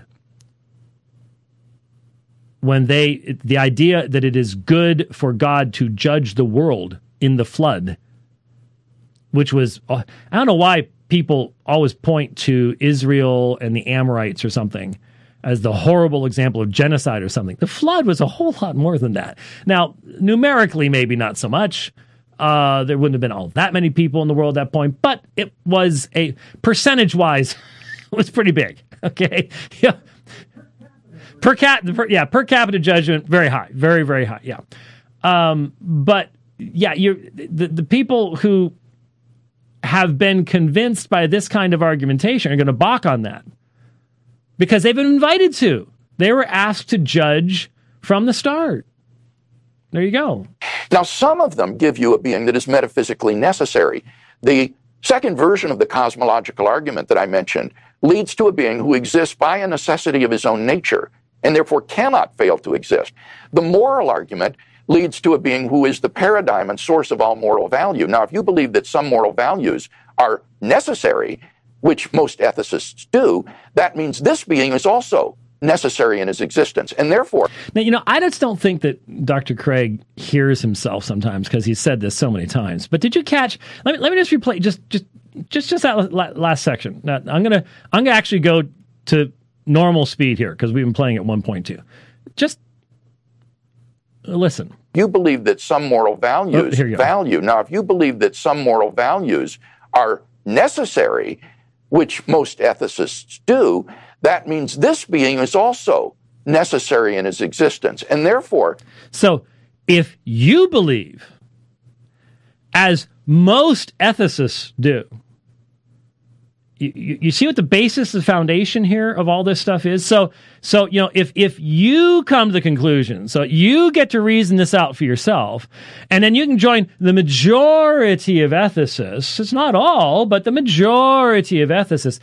S1: When the idea that it is good for God to judge the world in the flood, which was, I don't know why people always point to Israel and the Amorites or something as the horrible example of genocide or something. The flood was a whole lot more than that. Now, numerically, maybe not so much. There wouldn't have been all that many people in the world at that point, but it was percentage-wise, it was pretty big. Okay, yeah. Per capita judgment, very high, very, very high. Yeah, but yeah, the people who have been convinced by this kind of argumentation are going to balk on that because they've been invited to. They were asked to judge from the start. There you go.
S3: Now, some of them give you a being that is metaphysically necessary. The second version of the cosmological argument that I mentioned leads to a being who exists by a necessity of his own nature and therefore cannot fail to exist. The moral argument leads to a being who is the paradigm and source of all moral value. Now, if you believe that some moral values are necessary, which most ethicists do, that means this being is also necessary in his existence. And therefore...
S1: Now, I just don't think that Dr. Craig hears himself sometimes because he's said this so many times. But did you catch... Let me just replay just that last section. Now, I'm gonna actually go to normal speed here because we've been playing at 1.2. Just listen.
S3: You believe that some moral values value. Now, if you believe that some moral values are necessary, which most ethicists do, that means this being is also necessary in his existence. And therefore...
S1: So, if you believe, as most ethicists do, you see what the basis, the foundation here of all this stuff is? So if you come to the conclusion, so you get to reason this out for yourself, and then you can join the majority of ethicists, it's not all, but the majority of ethicists,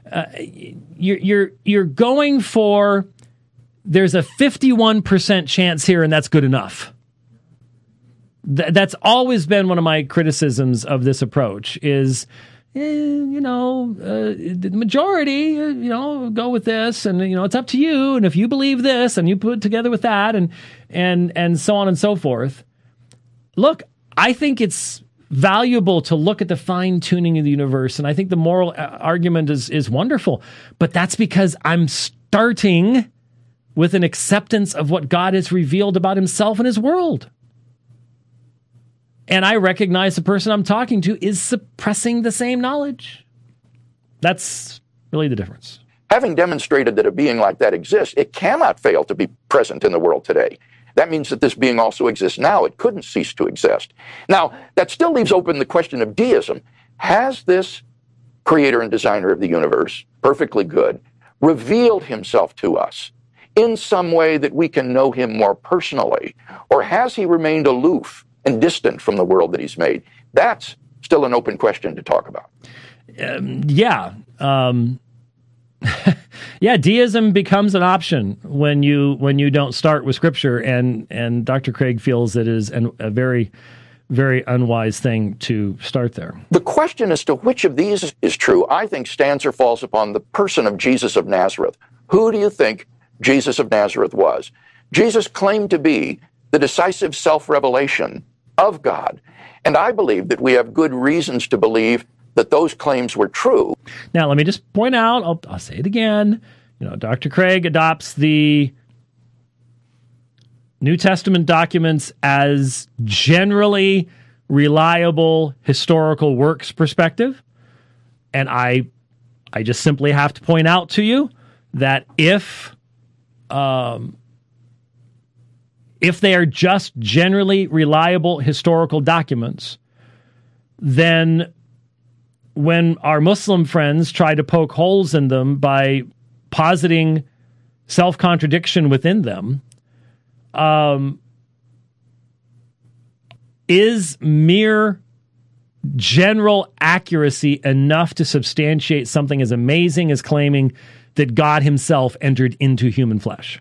S1: you're going for, there's a 51% chance here, and that's good enough. That's always been one of my criticisms of this approach is... the majority, go with this, and it's up to you. And if you believe this, and you put it together with that, and so on and so forth. Look, I think it's valuable to look at the fine tuning of the universe, and I think the moral argument is wonderful. But that's because I'm starting with an acceptance of what God has revealed about Himself and His world. and I recognize the person I'm talking to is suppressing the same knowledge. That's really the difference.
S3: Having demonstrated that a being like that exists, it cannot fail to be present in the world today. That means that this being also exists now. It couldn't cease to exist. Now, that still leaves open the question of deism. Has this creator and designer of the universe, perfectly good, revealed himself to us in some way that we can know him more personally? Or has he remained aloof and distant from the world that he's made? That's still an open question to talk about.
S1: Deism becomes an option when you don't start with Scripture, and Dr. Craig feels it is a very, very unwise thing to start there.
S3: The question as to which of these is true, I think, stands or falls upon the person of Jesus of Nazareth. Who do you think Jesus of Nazareth was? Jesus claimed to be the decisive self-revelation of God, and I believe that we have good reasons to believe that those claims were true.
S1: Now, let me just point out, I'll say it again, Dr. Craig adopts the New Testament documents as generally reliable historical works perspective. And I just simply have to point out to you that if they are just generally reliable historical documents, then when our Muslim friends try to poke holes in them by positing self-contradiction within them, is mere general accuracy enough to substantiate something as amazing as claiming that God himself entered into human flesh?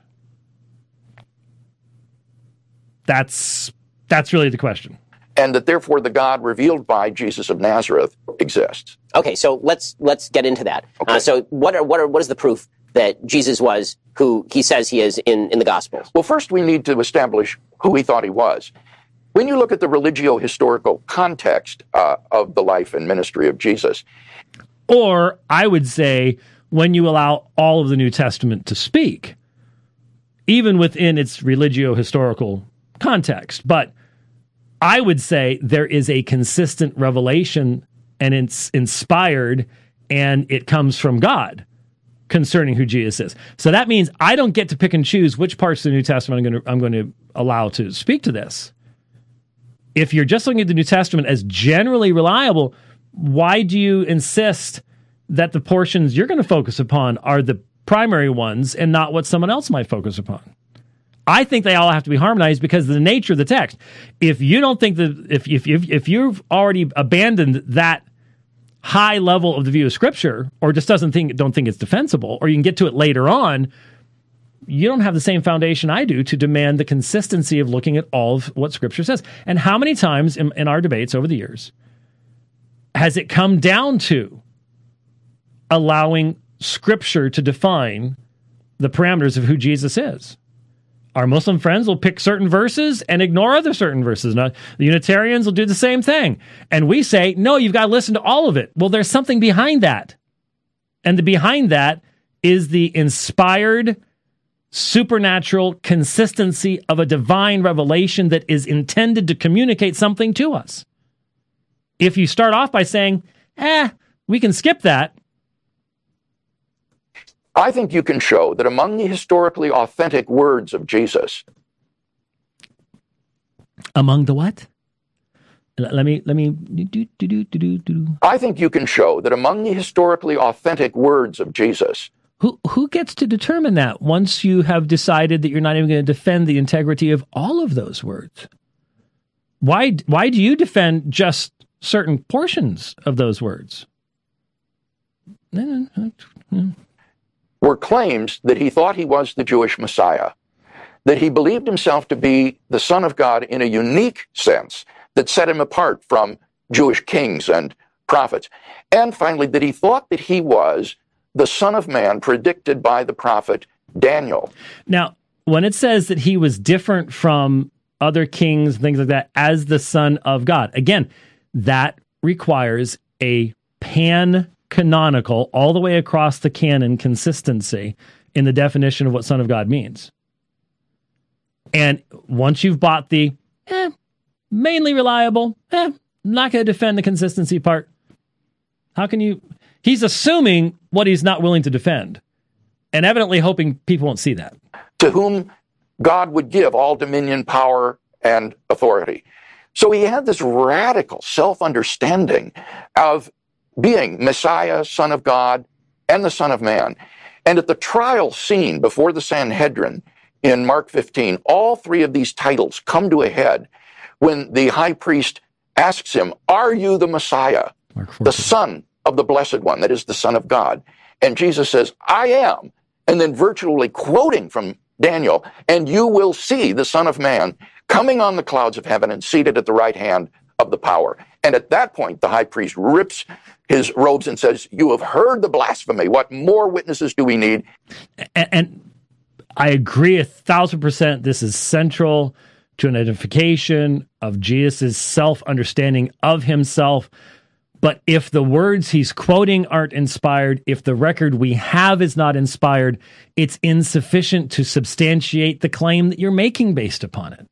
S1: That's really the question.
S3: And that therefore the God revealed by Jesus of Nazareth exists.
S2: Okay, so let's get into that.
S3: Okay.
S2: So what is the proof that Jesus was who he says he is in the Gospels?
S3: Well, first we need to establish who he thought he was. When you look at the religio-historical context of the life and ministry of Jesus,
S1: or I would say when you allow all of the New Testament to speak, even within its religio-historical context, but I would say there is a consistent revelation, and it's inspired, and it comes from God concerning who Jesus is. So that means I don't get to pick and choose which parts of the New Testament I'm going to allow to speak to this. If you're just looking at the New Testament as generally reliable, why do you insist that the portions you're going to focus upon are the primary ones and not what someone else might focus upon? I think they all have to be harmonized because of the nature of the text. If you don't think that, if you've already abandoned that high level of the view of Scripture, or just don't think it's defensible, or you can get to it later on, you don't have the same foundation I do to demand the consistency of looking at all of what Scripture says. And how many times in our debates over the years has it come down to allowing Scripture to define the parameters of who Jesus is? Our Muslim friends will pick certain verses and ignore other certain verses. Now, the Unitarians will do the same thing. And we say, no, you've got to listen to all of it. Well, there's something behind that. And the behind that is the inspired, supernatural consistency of a divine revelation that is intended to communicate something to us. If you start off by saying, we can skip that,
S3: I think you can show that among the historically authentic words of Jesus.
S1: Among the what? Let me.
S3: I think you can show that among the historically authentic words of Jesus.
S1: Who gets to determine that once you have decided that you're not even going to defend the integrity of all of those words? Why do you defend just certain portions of those words?
S3: Were claims that he thought he was the Jewish Messiah, that he believed himself to be the Son of God in a unique sense that set him apart from Jewish kings and prophets, and finally that he thought that he was the Son of Man predicted by the prophet Daniel.
S1: Now, when it says that he was different from other kings and things like that as the Son of God, again, that requires a pan-canonical, all the way across the canon consistency in the definition of what Son of God means. And once you've bought the, mainly reliable. Not going to defend the consistency part. How can you? He's assuming what he's not willing to defend, and evidently hoping people won't see that.
S3: To whom God would give all dominion, power, and authority. So he had this radical self-understanding of being Messiah, Son of God, and the Son of Man. And at the trial scene before the Sanhedrin in Mark 15, all three of these titles come to a head when the high priest asks him, "Are you the Messiah, the Son of the Blessed One, that is the Son of God?" And Jesus says, "I am." And then virtually quoting from Daniel, "And you will see the Son of Man coming on the clouds of heaven and seated at the right hand of the power." And at that point, the high priest rips his robes and says, "You have heard the blasphemy. What more witnesses do we need?"
S1: And I agree 1,000%. This is central to an identification of Jesus' self-understanding of himself. But if the words he's quoting aren't inspired, if the record we have is not inspired, it's insufficient to substantiate the claim that you're making based upon it.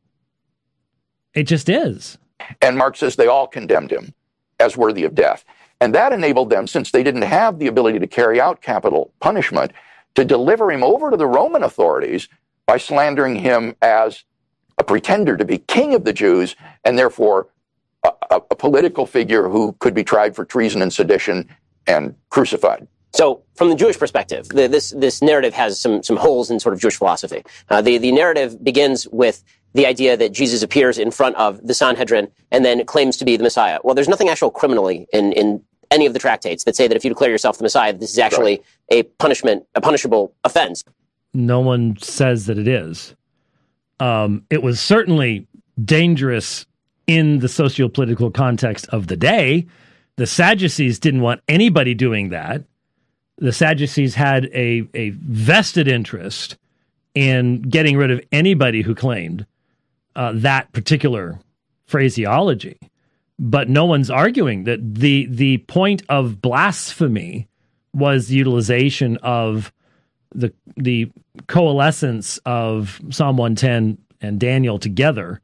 S1: It just is.
S3: And Mark says they all condemned him as worthy of death. And that enabled them, since they didn't have the ability to carry out capital punishment, to deliver him over to the Roman authorities by slandering him as a pretender to be king of the Jews, and therefore a political figure who could be tried for treason and sedition and crucified.
S2: So, from the Jewish perspective, this narrative has some holes in sort of Jewish philosophy. The narrative begins with the idea that Jesus appears in front of the Sanhedrin and then claims to be the Messiah. Well, there's nothing actual criminally in any of the tractates that say that if you declare yourself the Messiah, this is actually a punishable offense.
S1: No one says that it is. It was certainly dangerous in the socio-political context of the day. The Sadducees didn't want anybody doing that. The Sadducees had a vested interest in getting rid of anybody who claimed that particular phraseology. But no one's arguing that the point of blasphemy was the utilization of the coalescence of Psalm 110 and Daniel together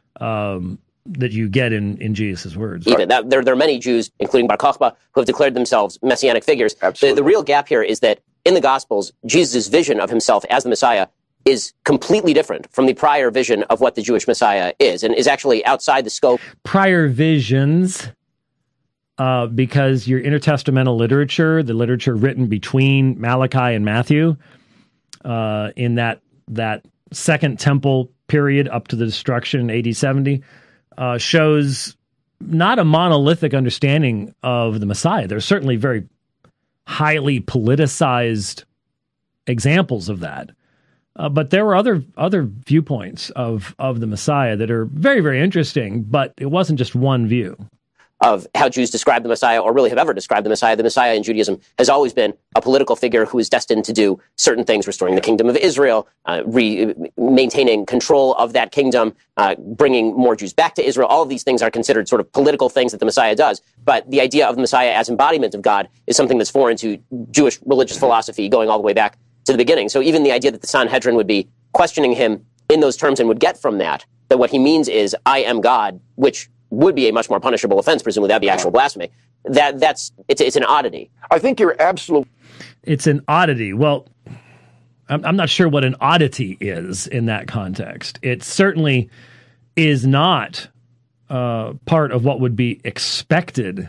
S1: that you get in Jesus' words.
S2: Even that, there are many Jews, including Bar Kokhba, who have declared themselves messianic figures.
S3: Absolutely.
S2: The real gap here is that in the Gospels, Jesus' vision of himself as the Messiah is completely different from the prior vision of what the Jewish Messiah is, and is actually outside the scope.
S1: Prior visions, because your intertestamental literature, the literature written between Malachi and Matthew, in that Second Temple period up to the destruction in AD 70, shows not a monolithic understanding of the Messiah. There's certainly very highly politicized examples of that. But there were other viewpoints of the Messiah that are very, very interesting, but it wasn't just one view.
S2: Of how Jews describe the Messiah, or really have ever described the Messiah. The Messiah in Judaism has always been a political figure who is destined to do certain things, restoring the kingdom of Israel, maintaining control of that kingdom, bringing more Jews back to Israel. All of these things are considered sort of political things that the Messiah does. But the idea of the Messiah as embodiment of God is something that's foreign to Jewish religious philosophy going all the way back to the beginning. So even the idea that the Sanhedrin would be questioning him in those terms and would get from that what he means is, I am God, which would be a much more punishable offense, presumably that'd be actual blasphemy. It's an oddity.
S3: I think you're absolutely...
S1: It's an oddity. Well, I'm not sure what an oddity is in that context. It certainly is not part of what would be expected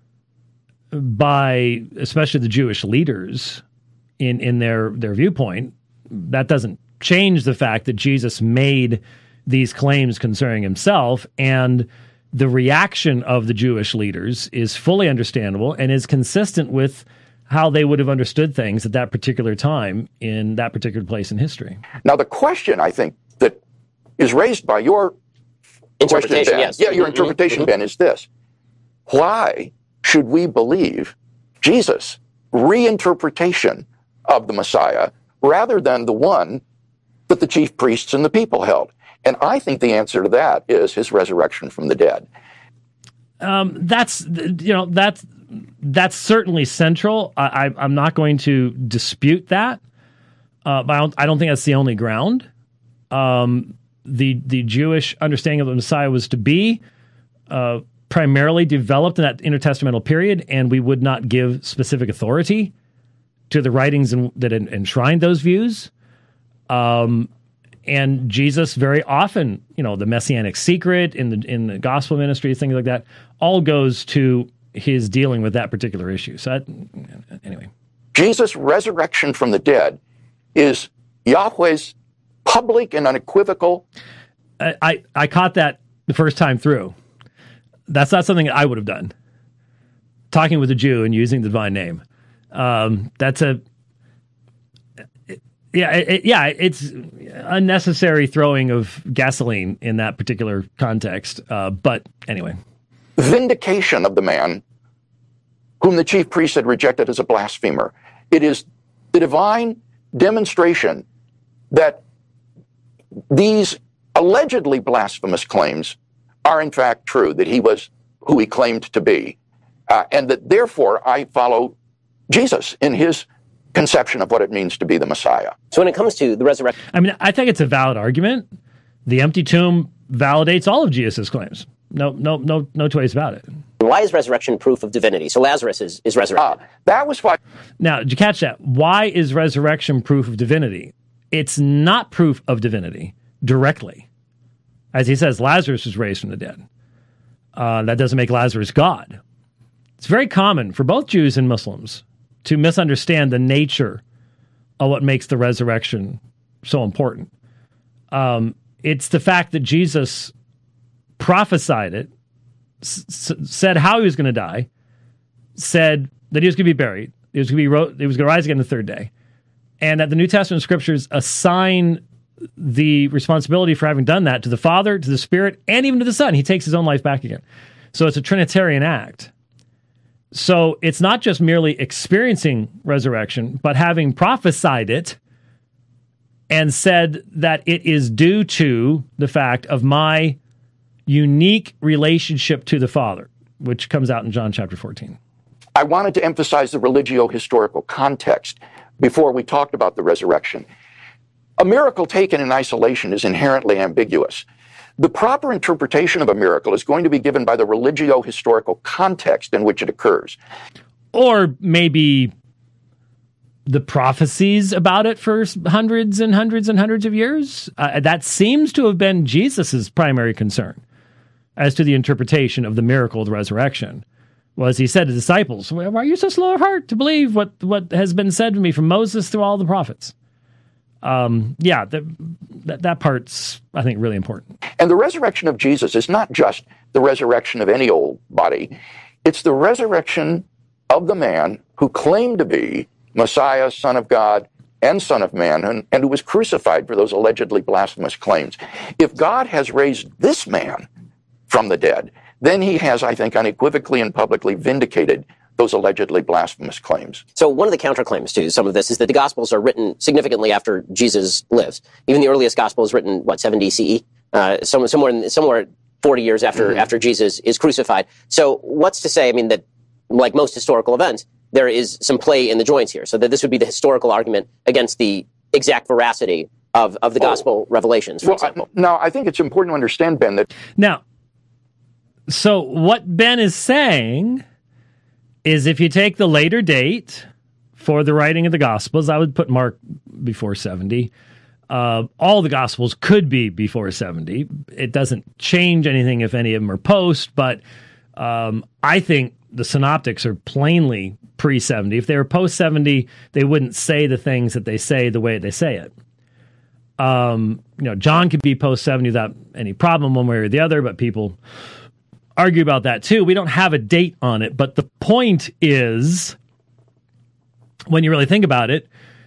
S1: by especially the Jewish leaders in their viewpoint. That doesn't change the fact that Jesus made these claims concerning himself, and the reaction of the Jewish leaders is fully understandable and is consistent with how they would have understood things at that particular time in that particular place in history.
S3: Now, the question, I think, that is raised by your
S2: interpretation,
S3: question, Ben,
S2: yes.
S3: your interpretation, Ben, is this. Why should we believe Jesus' reinterpretation of the Messiah rather than the one that the chief priests and the people held? And I think the answer to that is his resurrection from the dead.
S1: That's certainly central. I'm not going to dispute that, but I don't think that's the only ground. the Jewish understanding of the Messiah was to be primarily developed in that intertestamental period, and we would not give specific authority to the writings that enshrined those views. And Jesus very often, the Messianic secret in the gospel ministry, things like that, all goes to his dealing with that particular issue. So anyway.
S3: Jesus' resurrection from the dead is Yahweh's public and unequivocal.
S1: I caught that the first time through. That's not something I would have done. Talking with a Jew and using the divine name. It's unnecessary throwing of gasoline in that particular context. But anyway.
S3: Vindication of the man whom the chief priest had rejected as a blasphemer. It is the divine demonstration that these allegedly blasphemous claims are in fact true, that he was who he claimed to be, and that therefore I follow Jesus in his conception of what it means to be the Messiah.
S2: So when it comes to the resurrection...
S1: I think it's a valid argument. The empty tomb validates all of Jesus' claims. No two ways about it.
S2: Why is resurrection proof of divinity? So Lazarus is resurrected.
S3: That was why...
S1: Now, did you catch that? Why is resurrection proof of divinity? It's not proof of divinity directly. As he says, Lazarus was raised from the dead. That doesn't make Lazarus God. It's very common for both Jews and Muslims to misunderstand the nature of what makes the resurrection so important. It's the fact that Jesus prophesied it, said how he was going to die, said that he was going to be buried, he was going to rise again the third day, and that the New Testament scriptures assign the responsibility for having done that to the Father, to the Spirit, and even to the Son. He takes his own life back again. So it's a Trinitarian act. So it's not just merely experiencing resurrection, but having prophesied it and said that it is due to the fact of my unique relationship to the Father, which comes out in John chapter 14.
S3: I wanted to emphasize the religio-historical context before we talked about the resurrection. A miracle taken in isolation is inherently ambiguous. The proper interpretation of a miracle is going to be given by the religio-historical context in which it occurs.
S1: Or maybe the prophecies about it for hundreds and hundreds and hundreds of years. That seems to have been Jesus's primary concern as to the interpretation of the miracle of the resurrection. Was he said to disciples, "Why are you so slow of heart to believe what has been said to me from Moses through all the prophets?" That part's, I think, really important.
S3: And the resurrection of Jesus is not just the resurrection of any old body. It's the resurrection of the man who claimed to be Messiah, Son of God, and Son of Man, and who was crucified for those allegedly blasphemous claims. If God has raised this man from the dead, then he has, I think, unequivocally and publicly vindicated those allegedly blasphemous claims.
S2: So one of the counterclaims to some of this is that the Gospels are written significantly after Jesus lives. Even the earliest Gospel is written, 70 CE? Somewhere 40 years after Jesus is crucified. So what's to say, that like most historical events, there is some play in the joints here. So that this would be the historical argument against the exact veracity of the Gospel revelations, for example.
S3: Now, I think it's important to understand, Ben, that...
S1: Now, so what Ben is saying is if you take the later date for the writing of the Gospels, I would put Mark before 70. All the Gospels could be before 70. It doesn't change anything if any of them are post, but I think the Synoptics are plainly pre-70. If they were post-70, they wouldn't say the things that they say the way they say it. John could be post-70 without any problem one way or the other, but people argue about that too. We don't have a date on it, but the point is, when you really think about it,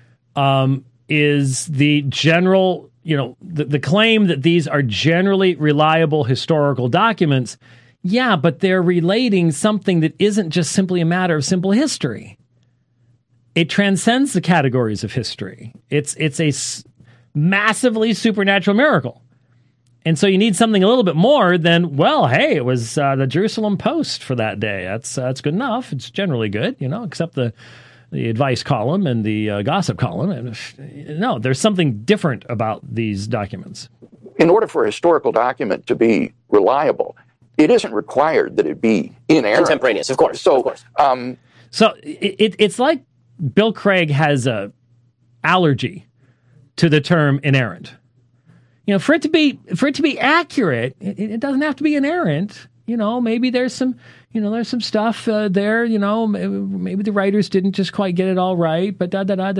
S1: is the general, the claim that these are generally reliable historical documents. Yeah, but they're relating something that isn't just simply a matter of simple history. It transcends the categories of history. It's a massively supernatural miracle. And so you need something a little bit more than, it was the Jerusalem Post for that day. That's good enough. It's generally good, except the advice column and the gossip column. No, there's something different about these documents.
S3: in order for a historical document to be reliable, it isn't required that it be inerrant.
S2: Contemporaneous, of course.
S3: So,
S2: of course.
S1: So it's like Bill Craig has a allergy to the term inerrant. You know, for it to be accurate, it doesn't have to be inerrant. You know, maybe there's some stuff there. You know, maybe the writers didn't just quite get it all right. But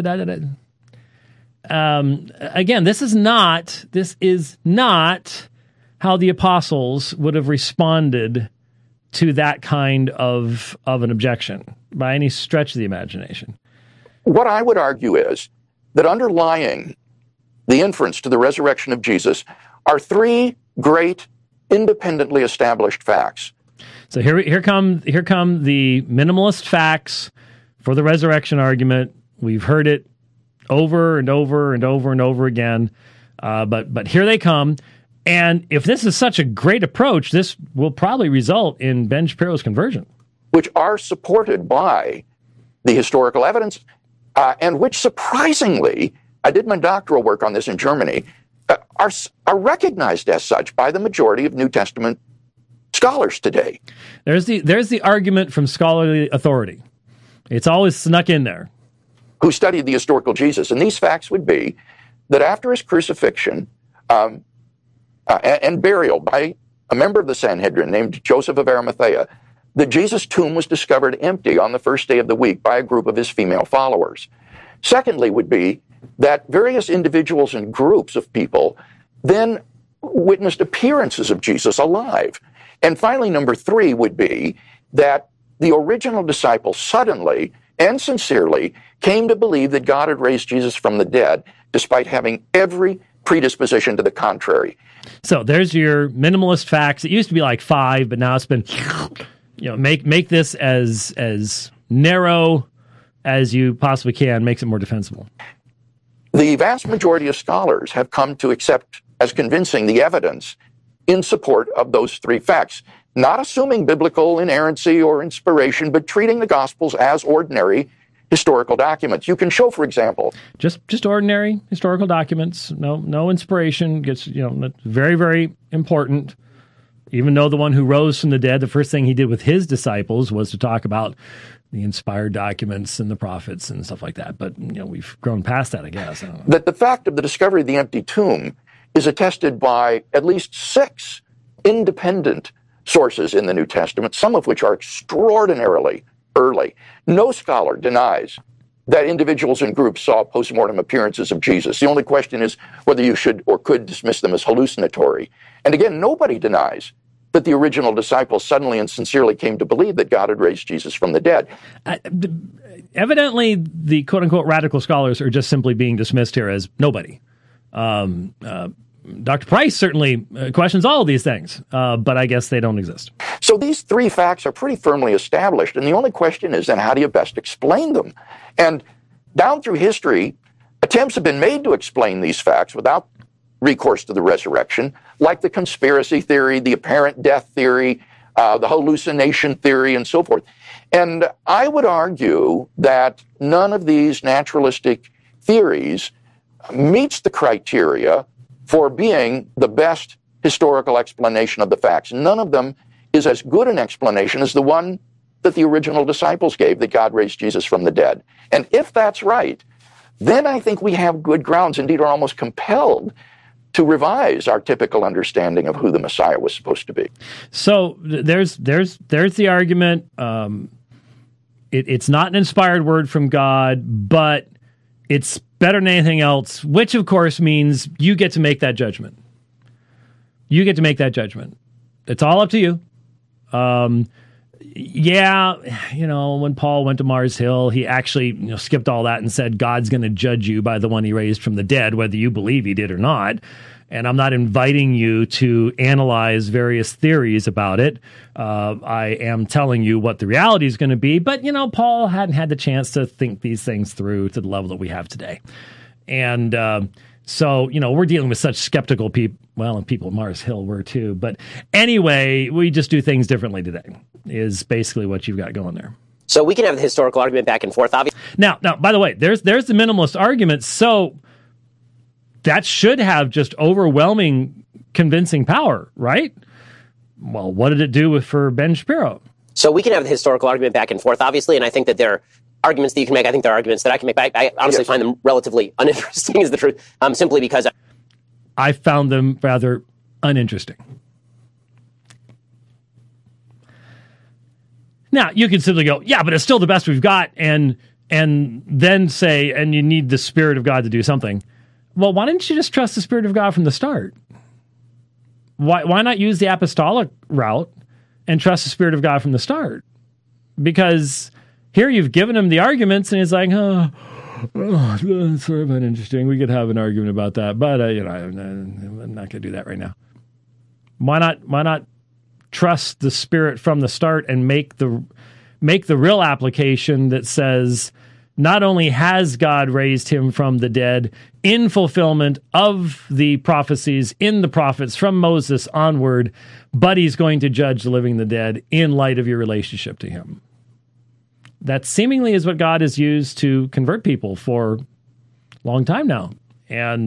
S1: again, this is not how the apostles would have responded to that kind of an objection by any stretch of the imagination.
S3: What I would argue is that underlying the inference to the resurrection of Jesus are three great independently established facts.
S1: So here come the minimalist facts for the resurrection argument. We've heard it over and over and over and over again, but here they come. And if this is such a great approach, this will probably result in Ben Shapiro's conversion,
S3: which are supported by the historical evidence, and which surprisingly, I did my doctoral work on this in Germany, are recognized as such by the majority of New Testament scholars today.
S1: There's the argument from scholarly authority. It's always snuck in there.
S3: Who studied the historical Jesus. And these facts would be that after his crucifixion and burial by a member of the Sanhedrin named Joseph of Arimathea, that Jesus' tomb was discovered empty on the first day of the week by a group of his female followers. Secondly would be that various individuals and groups of people then witnessed appearances of Jesus alive. And finally, number three would be that the original disciples suddenly and sincerely came to believe that God had raised Jesus from the dead, despite having every predisposition to the contrary.
S1: So there's your minimalist facts. It used to be like 5, but now it's been, make this as narrow as you possibly can, makes it more defensible.
S3: The vast majority of scholars have come to accept as convincing the evidence in support of those three facts, not assuming biblical inerrancy or inspiration, but treating the Gospels as ordinary historical documents. You can show, for example,
S1: just ordinary historical documents, no inspiration. Gets very, very important. Even though the one who rose from the dead, the first thing he did with his disciples was to talk about the inspired documents and the prophets and stuff like that. But we've grown past that, I guess. I don't know.
S3: That the fact of the discovery of the empty tomb is attested by at least 6 independent sources in the New Testament, some of which are extraordinarily early. No scholar denies that individuals and groups saw postmortem appearances of Jesus. The only question is whether you should or could dismiss them as hallucinatory. And again, nobody denies that the original disciples suddenly and sincerely came to believe that God had raised Jesus from the dead.
S1: Evidently, the quote-unquote radical scholars are just simply being dismissed here as nobody. Dr. Price certainly questions all of these things, but I guess they don't exist.
S3: So these three facts are pretty firmly established, and the only question is then how do you best explain them? And down through history, attempts have been made to explain these facts without recourse to the resurrection, like the conspiracy theory, the apparent death theory, the hallucination theory, and so forth. And I would argue that none of these naturalistic theories meets the criteria for being the best historical explanation of the facts. None of them is as good an explanation as the one that the original disciples gave, that God raised Jesus from the dead. And if that's right, then I think we have good grounds, indeed are almost compelled to revise our typical understanding of who the Messiah was supposed to be.
S1: So there's the argument. It's not an inspired word from God, but it's better than anything else, which of course means you get to make that judgment. You get to make that judgment. It's all up to you. When Paul went to Mars Hill, he actually skipped all that and said God's going to judge you by the one he raised from the dead, whether you believe he did or not. And I'm not inviting you to analyze various theories about it. I am telling you what the reality is going to be. But, Paul hadn't had the chance to think these things through to the level that we have today. And so, we're dealing with such skeptical people. Well, and people at Mars Hill were too. But anyway, we just do things differently today is basically what you've got going there.
S2: So we can have the historical argument back and forth, obviously.
S1: Now, by the way, there's the minimalist argument. So that should have just overwhelming convincing power, right? Well, what did it do for Ben Shapiro?
S2: So we can have the historical argument back and forth, obviously, and I think that there are arguments that you can make. I think there are arguments that I can make. I honestly find them relatively uninteresting, is the truth, simply because
S1: I found them rather uninteresting. Now, you can simply go, yeah, but it's still the best we've got, and then say, and you need the Spirit of God to do something. Well, why didn't you just trust the Spirit of God from the start? Why not use the apostolic route and trust the Spirit of God from the start? Because here you've given him the arguments, and he's like, oh, it's sort of uninteresting. We could have an argument about that, but I'm not going to do that right now. Why not trust the Spirit from the start and make the real application that says, not only has God raised him from the dead in fulfillment of the prophecies in the prophets from Moses onward, but he's going to judge the living and the dead in light of your relationship to him. That seemingly is what God has used to convert people for a long time now. And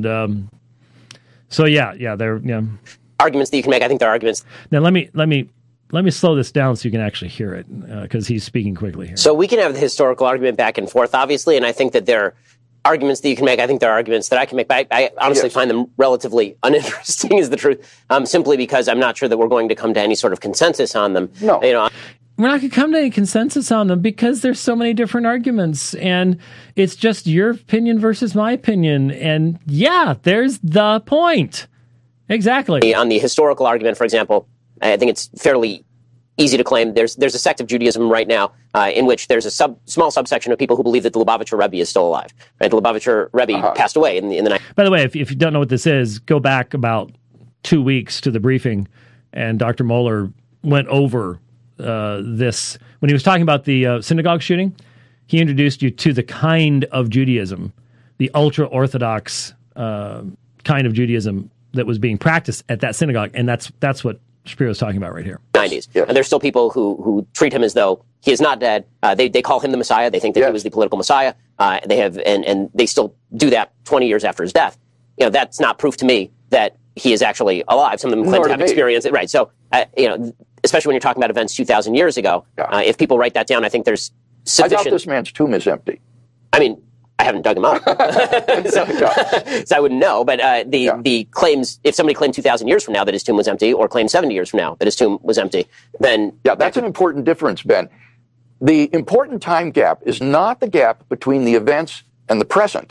S1: they're
S2: arguments that you can make. I think there are arguments.
S1: Now let me slow this down so you can actually hear it, because he's speaking quickly here.
S2: So we can have the historical argument back and forth, obviously, and I think that there are arguments that you can make. I think there are arguments that I can make, but I honestly find them relatively uninteresting, is the truth, simply because I'm not sure that we're going to come to any sort of consensus on them.
S3: No.
S1: We're not going to come to any consensus on them because there's so many different arguments, and it's just your opinion versus my opinion. And yeah, there's the point. Exactly.
S2: On the historical argument, for example, I think it's fairly easy to claim there's a sect of Judaism right now in which there's a small subsection of people who believe that the Lubavitcher Rebbe is still alive. Right? The Lubavitcher Rebbe passed away in the night.
S1: By the way, if you don't know what this is, go back about 2 weeks to the briefing, and Dr. Mohler went over this. When he was talking about the synagogue shooting, he introduced you to the kind of Judaism, the ultra-Orthodox kind of Judaism that was being practiced at that synagogue, and that's what Shapiro is talking about right here.
S2: 90s. Yes. And there's still people who treat him as though he is not dead. They call him the Messiah. They think that he was the political Messiah. They have, and they still do that 20 years after his death. That's not proof to me that he is actually alive. Some of them claim to have experienced it. Right. So, especially when you're talking about events 2,000 years ago, if people write that down, I think there's sufficient.
S3: I doubt this man's tomb is empty.
S2: I mean, I haven't dug him up, so I wouldn't know. But the claims, if somebody claimed 2,000 years from now that his tomb was empty, or claimed 70 years from now that his tomb was empty, then
S3: that's an important difference, Ben. The important time gap is not the gap between the events and the present.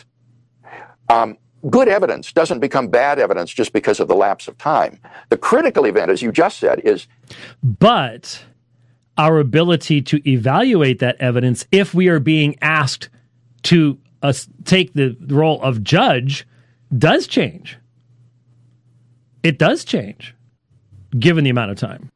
S3: Good evidence doesn't become bad evidence just because of the lapse of time. The critical event, as you just said, is...
S1: But our ability to evaluate that evidence, if we are being asked to take the role of judge, does change. It does change, given the amount of time.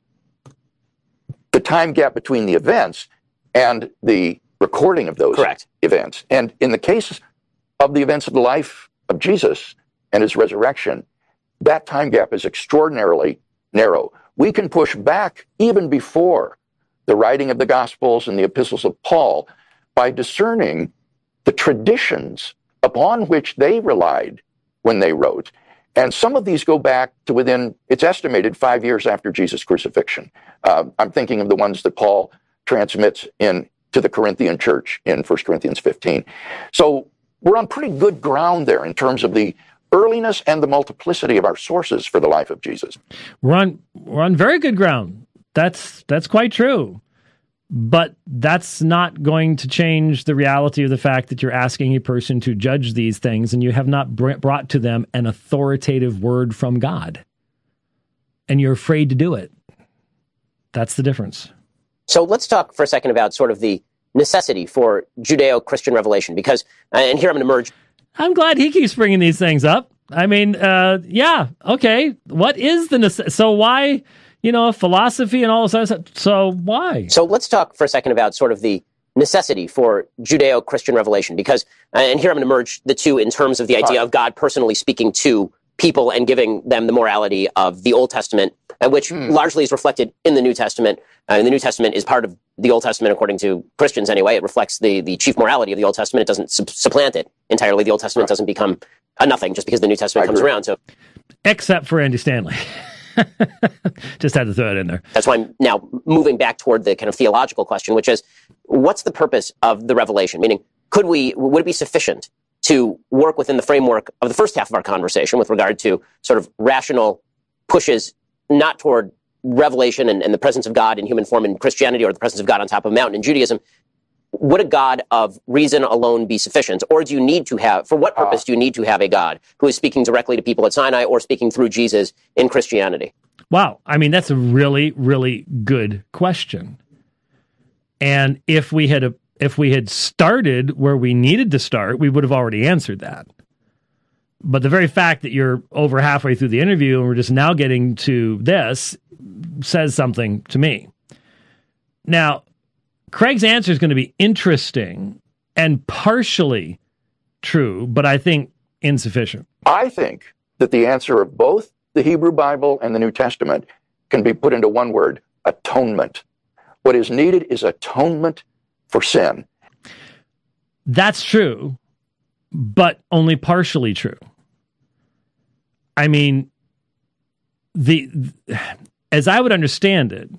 S3: The time gap between the events and the recording of those events. And in the case of the events of the life of Jesus and his resurrection, that time gap is extraordinarily narrow. We can push back even before the writing of the Gospels and the epistles of Paul by discerning the traditions upon which they relied when they wrote. And some of these go back to within, it's estimated, 5 years after Jesus' crucifixion. I'm thinking of the ones that Paul transmits to the Corinthian church in 1 Corinthians 15. So we're on pretty good ground there in terms of the earliness and the multiplicity of our sources for the life of Jesus.
S1: We're on very good ground. That's quite true. But that's not going to change the reality of the fact that you're asking a person to judge these things, and you have not brought to them an authoritative word from God. And you're afraid to do it. That's the difference.
S2: So let's talk for a second about sort of the necessity for Judeo-Christian revelation, because, and here I'm going to merge.
S1: I'm glad he keeps bringing these things up. I mean, okay. What is the necessity? So why... philosophy and all this other stuff. So why?
S2: So let's talk for a second about sort of the necessity for Judeo-Christian revelation, because, and here I'm going to merge the two in terms of the idea of God personally speaking to people and giving them the morality of the Old Testament, which largely is reflected in the New Testament. And the New Testament is part of the Old Testament, according to Christians anyway. It reflects the chief morality of the Old Testament. It doesn't supplant it entirely. The Old Testament doesn't become a nothing just because the New Testament comes around. So
S1: except for Andy Stanley. Just had to throw it in there.
S2: That's why I'm now moving back toward the kind of theological question, which is, what's the purpose of the revelation? Meaning, would it be sufficient to work within the framework of the first half of our conversation with regard to sort of rational pushes not toward revelation and the presence of God in human form in Christianity, or the presence of God on top of a mountain in Judaism? Would a God of reason alone be sufficient? Or do you need to have, for what purpose do you need to have a God who is speaking directly to people at Sinai or speaking through Jesus in Christianity?
S1: Wow. I mean, that's a really, really good question. And if we had started where we needed to start, we would have already answered that. But the very fact that you're over halfway through the interview and we're just now getting to this says something to me. Now, Craig's answer is going to be interesting and partially true, but I think insufficient.
S3: I think that the answer of both the Hebrew Bible and the New Testament can be put into one word: atonement. What is needed is atonement for sin.
S1: That's true, but only partially true. I mean, as I would understand it,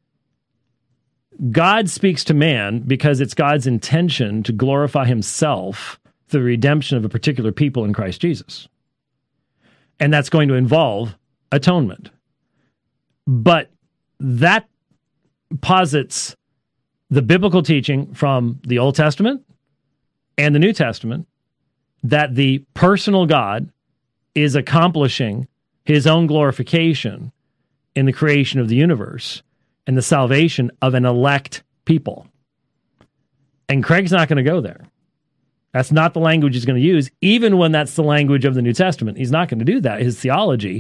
S1: God speaks to man because it's God's intention to glorify himself through the redemption of a particular people in Christ Jesus. And that's going to involve atonement. But that posits the biblical teaching from the Old Testament and the New Testament that the personal God is accomplishing his own glorification in the creation of the universe and the salvation of an elect people. And Craig's not going to go there. That's not the language he's going to use, even when that's the language of the New Testament. He's not going to do that. His theology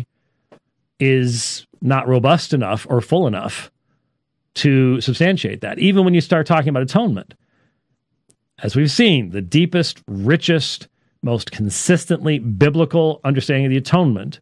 S1: is not robust enough or full enough to substantiate that. Even when you start talking about atonement, as we've seen, the deepest, richest, most consistently biblical understanding of the atonement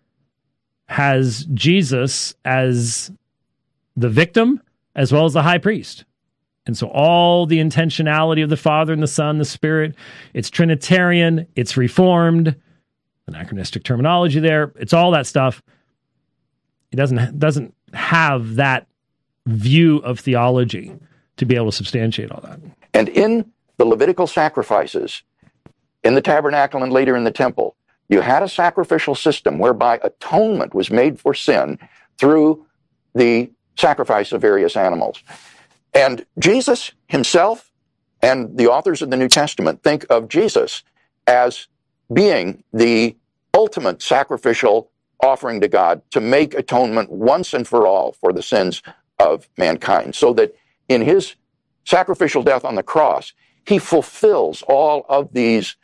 S1: has Jesus as the victim as well as the high priest. And so all the intentionality of the Father and the Son, the Spirit, it's Trinitarian, it's Reformed, anachronistic terminology there, it's all that stuff. It doesn't have that view of theology to be able to substantiate all that.
S3: And in the Levitical sacrifices, in the tabernacle and later in the temple, you had a sacrificial system whereby atonement was made for sin through the sacrifice of various animals. And Jesus himself and the authors of the New Testament think of Jesus as being the ultimate sacrificial offering to God to make atonement once and for all for the sins of mankind, so that in his sacrificial death on the cross, he fulfills all of these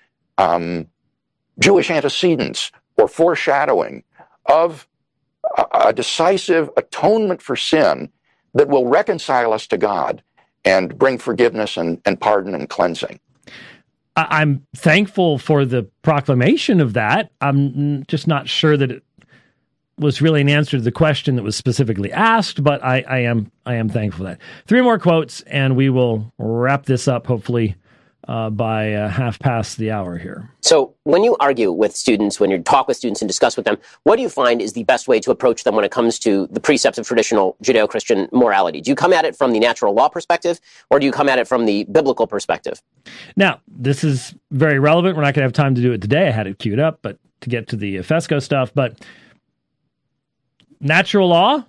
S3: Jewish antecedents or foreshadowing of a decisive atonement for sin that will reconcile us to God and bring forgiveness and pardon and cleansing.
S1: I'm thankful for the proclamation of that. I'm just not sure that it was really an answer to the question that was specifically asked, but I am thankful for that. 3 more quotes, and we will wrap this up, hopefully, by half past the hour here.
S2: So when you argue with students, when you talk with students and discuss with them, what do you find is the best way to approach them when it comes to the precepts of traditional Judeo-Christian morality? Do you come at it from the natural law perspective, or do you come at it from the biblical perspective?
S1: Now, this is very relevant. We're not going to have time to do it today. I had it queued up, but to get to the Fesco stuff. But natural law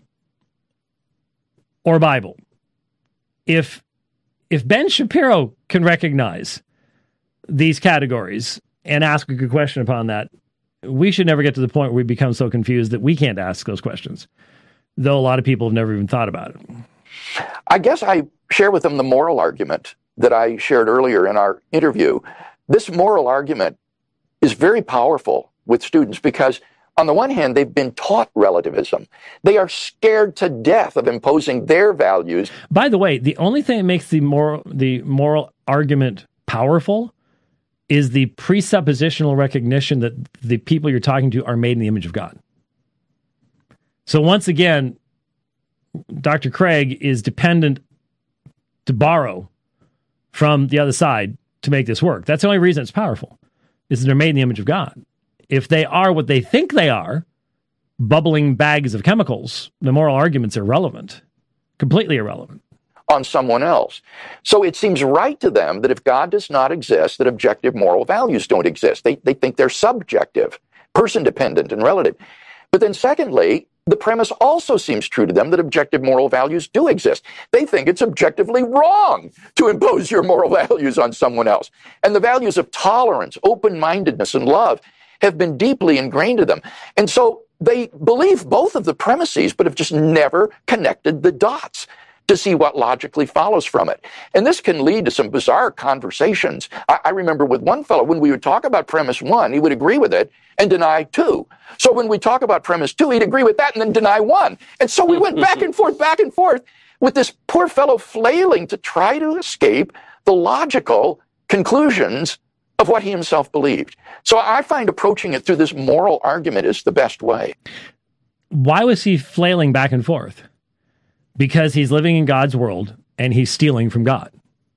S1: or Bible? If Ben Shapiro can recognize these categories and ask a good question upon that, we should never get to the point where we become so confused that we can't ask those questions, though a lot of people have never even thought about it.
S3: I guess I share with them the moral argument that I shared earlier in our interview. This moral argument is very powerful with students because, on the one hand, they've been taught relativism. They are scared to death of imposing their values.
S1: By the way, the only thing that makes the moral argument powerful is the presuppositional recognition that the people you're talking to are made in the image of God. So once again, Dr. Craig is dependent to borrow from the other side to make this work. That's the only reason it's powerful, is that they're made in the image of God. If they are what they think they are, bubbling bags of chemicals, the moral argument's irrelevant, completely irrelevant.
S3: On someone else. So it seems right to them that if God does not exist, that objective moral values don't exist. They think they're subjective, person-dependent, and relative. But then secondly, the premise also seems true to them that objective moral values do exist. They think it's objectively wrong to impose your moral values on someone else. And the values of tolerance, open-mindedness, and love have been deeply ingrained to them. And so they believe both of the premises, but have just never connected the dots to see what logically follows from it. And this can lead to some bizarre conversations. I remember with one fellow, when we would talk about premise 1, he would agree with it and deny 2. So when we talk about premise 2, he'd agree with that and then deny 1. And so we went back and forth with this poor fellow flailing to try to escape the logical conclusions of what he himself believed. So I find approaching it through this moral argument is the best way.
S1: Why was he flailing back and forth? Because he's living in God's world and he's stealing from God.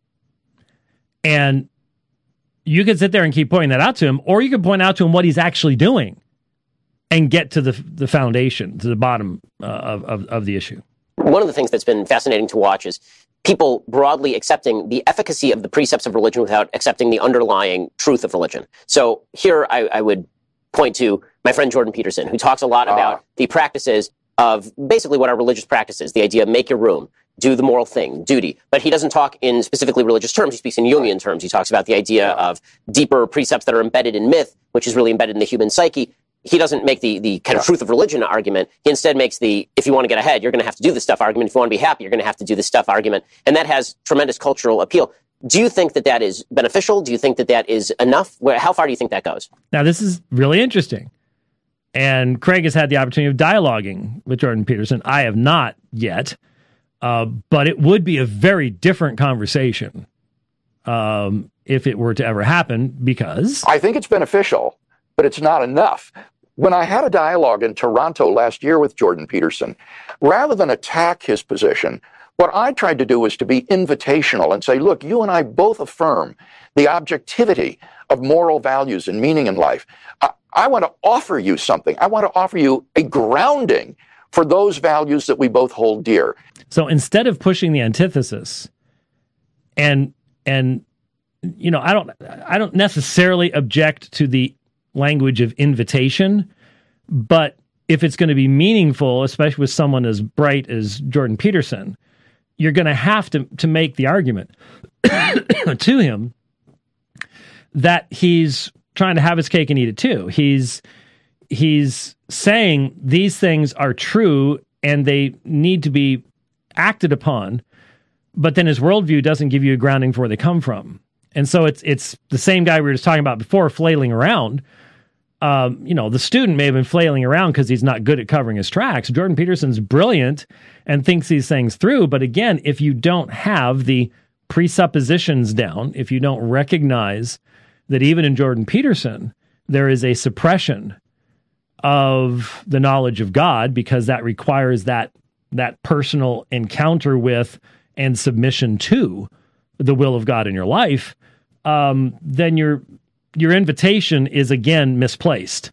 S1: And you could sit there and keep pointing that out to him, or you could point out to him what he's actually doing and get to the foundation, to the bottom of the issue.
S2: One of the things that's been fascinating to watch is people broadly accepting the efficacy of the precepts of religion without accepting the underlying truth of religion. So here I would point to my friend Jordan Peterson, who talks a lot about the practices of basically what our religious practice is, the idea of make your room, do the moral thing, duty. But he doesn't talk in specifically religious terms. He speaks in Jungian terms. He talks about the idea of deeper precepts that are embedded in myth, which is really embedded in the human psyche. He doesn't make the kind of truth of religion argument. He instead makes the, if you want to get ahead, you're going to have to do this stuff argument. If you want to be happy, you're going to have to do this stuff argument. And that has tremendous cultural appeal. Do you think that that is beneficial? Do you think that that is enough? How far do you think that goes?
S1: Now, this is really interesting. And Craig has had the opportunity of dialoguing with Jordan Peterson. I have not yet, but it would be a very different conversation if it were to ever happen, because
S3: I think it's beneficial, but it's not enough. When I had a dialogue in Toronto last year with Jordan Peterson, rather than attack his position, what I tried to do was to be invitational and say, look, you and I both affirm the objectivity of moral values and meaning in life. I want to offer you something. I want to offer you a grounding for those values that we both hold dear.
S1: So instead of pushing the antithesis, and you know, I don't necessarily object to the language of invitation, but if it's going to be meaningful, especially with someone as bright as Jordan Peterson, you're going to have to make the argument to him that he's trying to have his cake and eat it too. He's saying these things are true and they need to be acted upon, but then his worldview doesn't give you a grounding for where they come from. And so it's the same guy we were just talking about before, flailing around. You know, the student may have been flailing around because he's not good at covering his tracks. Jordan Peterson's brilliant and thinks these things through. But again, if you don't have the presuppositions down, if you don't recognize that even in Jordan Peterson, there is a suppression of the knowledge of God, because that requires that personal encounter with and submission to the will of God in your life, then your invitation is again misplaced.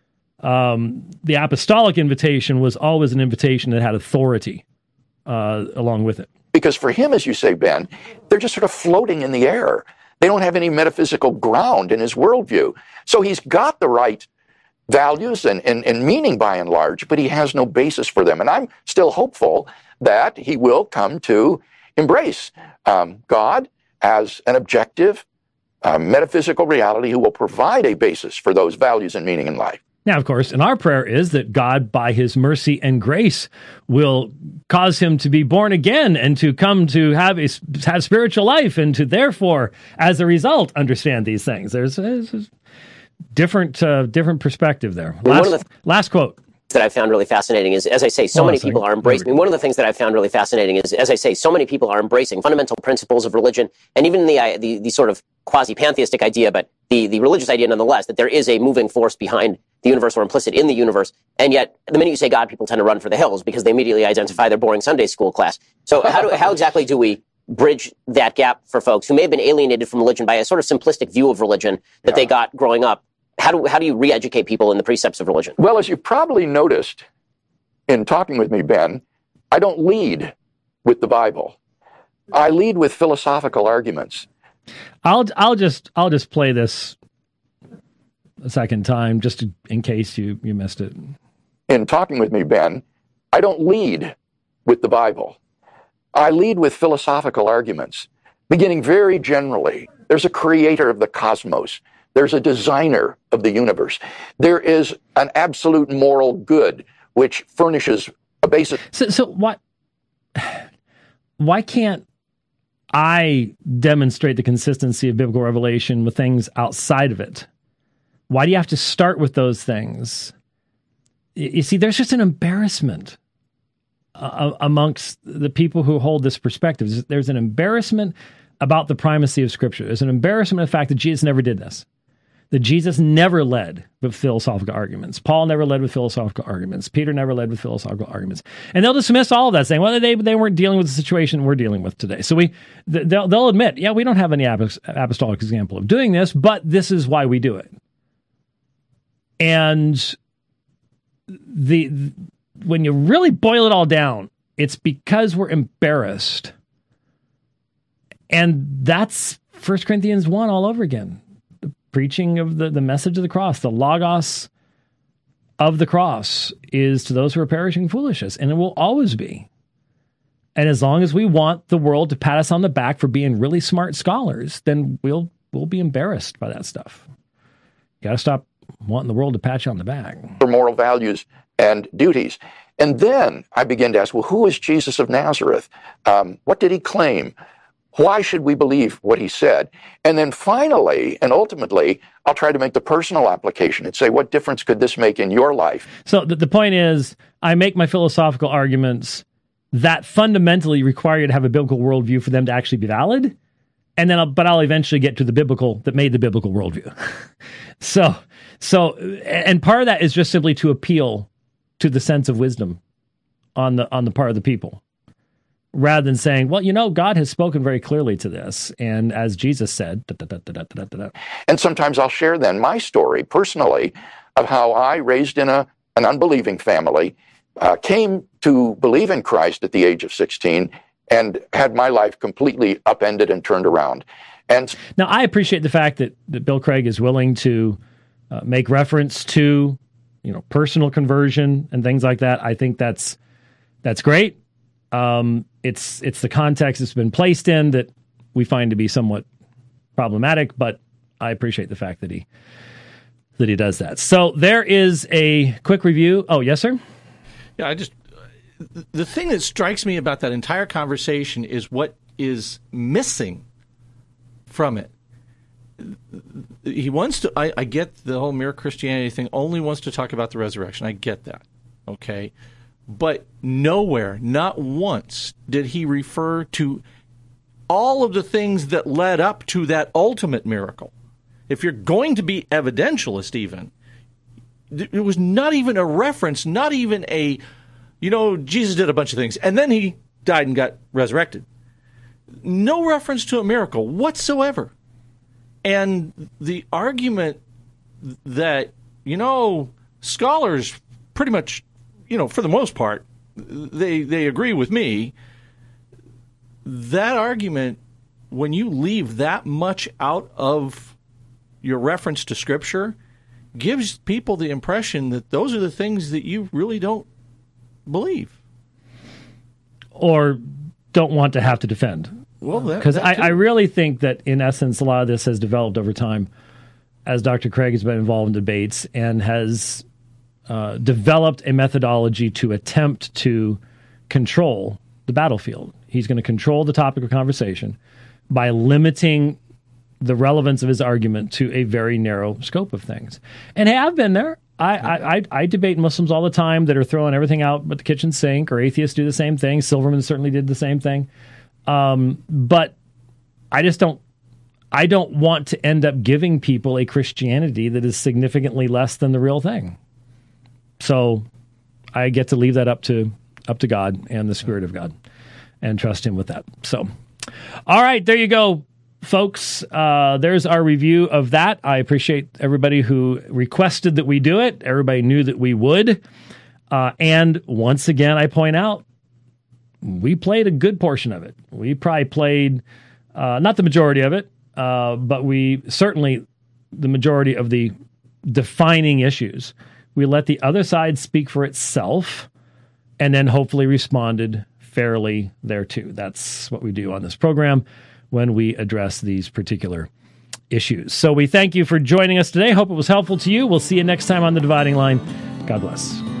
S1: The apostolic invitation was always an invitation that had authority along with it.
S3: Because for him, as you say, Ben, they're just sort of floating in the air. They don't have any metaphysical ground in his worldview. So he's got the right values and meaning by and large, but he has no basis for them. And I'm still hopeful that he will come to embrace God as an objective, metaphysical reality who will provide a basis for those values and meaning in life.
S1: Now, of course, and our prayer is that God, by his mercy and grace, will cause him to be born again and to come to have spiritual life, and to therefore, as a result, understand these things. There's a different perspective there. Last quote
S2: that I found really fascinating is, as I say, so many people are embracing. I mean, one of the things that I found really fascinating is, as I say, so many people are embracing fundamental principles of religion, and even the sort of quasi-pantheistic idea, but the religious idea nonetheless, that there is a moving force behind the universe or implicit in the universe. And yet, the minute you say God, people tend to run for the hills because they immediately identify their boring Sunday school class. So how exactly do we bridge that gap for folks who may have been alienated from religion by a sort of simplistic view of religion that they got growing up, how do you re-educate people in the precepts of religion?
S3: Well, as you probably noticed in talking with me, Ben, I don't lead with the Bible. I lead with philosophical arguments.
S1: I'll just play this a second time just in case you missed it.
S3: In talking with me, Ben, I don't lead with the Bible. I lead with philosophical arguments, beginning very generally. There's a creator of the cosmos. There's a designer of the universe. There is an absolute moral good which furnishes a basis.
S1: So why can't I demonstrate the consistency of biblical revelation with things outside of it? Why do you have to start with those things? You see, there's just an embarrassment amongst the people who hold this perspective. There's an embarrassment about the primacy of Scripture. There's an embarrassment of the fact that Jesus never did this. That Jesus never led with philosophical arguments. Paul never led with philosophical arguments. Peter never led with philosophical arguments. And they'll dismiss all of that, saying, well, they weren't dealing with the situation we're dealing with today. So they'll admit, yeah, we don't have any apostolic example of doing this, but this is why we do it. And when you really boil it all down, it's because we're embarrassed. And that's 1 Corinthians 1 all over again. The preaching of the message of the cross, the logos of the cross is to those who are perishing foolishness, and it will always be. And as long as we want the world to pat us on the back for being really smart scholars, then we'll be embarrassed by that stuff. You got to stop wanting the world to pat you on the back.
S3: For moral values and duties. And then I begin to ask, well, who is Jesus of Nazareth? What did he claim? Why should we believe what he said? And then finally, and ultimately, I'll try to make the personal application and say, what difference could this make in your life?
S1: So the point is, I make my philosophical arguments that fundamentally require you to have a biblical worldview for them to actually be valid. And then, I'll eventually get to the biblical that made the biblical worldview. So, and part of that is just simply to appeal to the sense of wisdom on the part of the people, rather than saying, well, God has spoken very clearly to this, and as Jesus said,
S3: And sometimes I'll share then my story personally of how I, raised in an unbelieving family, came to believe in Christ at the age of 16 and had my life completely upended and turned around. And
S1: now I appreciate the fact that Bill Craig is willing to make reference to, personal conversion and things like that. I think that's great. It's the context it's been placed in that we find to be somewhat problematic, but I appreciate the fact that he does that. So there is a quick review. Oh, yes, sir?
S4: Yeah, the thing that strikes me about that entire conversation is what is missing from it. He wants to, I get the whole mere Christianity thing, only wants to talk about the resurrection. I get that, okay? But nowhere, not once, did he refer to all of the things that led up to that ultimate miracle. If you're going to be evidentialist even, it was not even a reference, not even a, Jesus did a bunch of things, and then he died and got resurrected. No reference to a miracle whatsoever. And the argument that, scholars pretty much, for the most part, they agree with me. That argument, when you leave that much out of your reference to Scripture, gives people the impression that those are the things that you really don't believe.
S1: Or don't want to have to defend.
S4: Well,
S1: because I really think that, in essence, a lot of this has developed over time as Dr. Craig has been involved in debates and has developed a methodology to attempt to control the battlefield. He's going to control the topic of conversation by limiting the relevance of his argument to a very narrow scope of things. And hey, I've been there. I debate Muslims all the time that are throwing everything out but the kitchen sink, or atheists do the same thing. Silverman certainly did the same thing. But I don't want to end up giving people a Christianity that is significantly less than the real thing. So I get to leave that up to God and the Spirit of God and trust him with that. So, all right, there you go. folks, there's our review of that. I appreciate everybody who requested that we do it. Everybody knew that we would. And once again, I point out, we played a good portion of it. We probably played, not the majority of it, but we certainly the majority of the defining issues. We let the other side speak for itself and then hopefully responded fairly thereto. That's what we do on this program when we address these particular issues. So we thank you for joining us today. Hope it was helpful to you. We'll see you next time on The Dividing Line. God bless.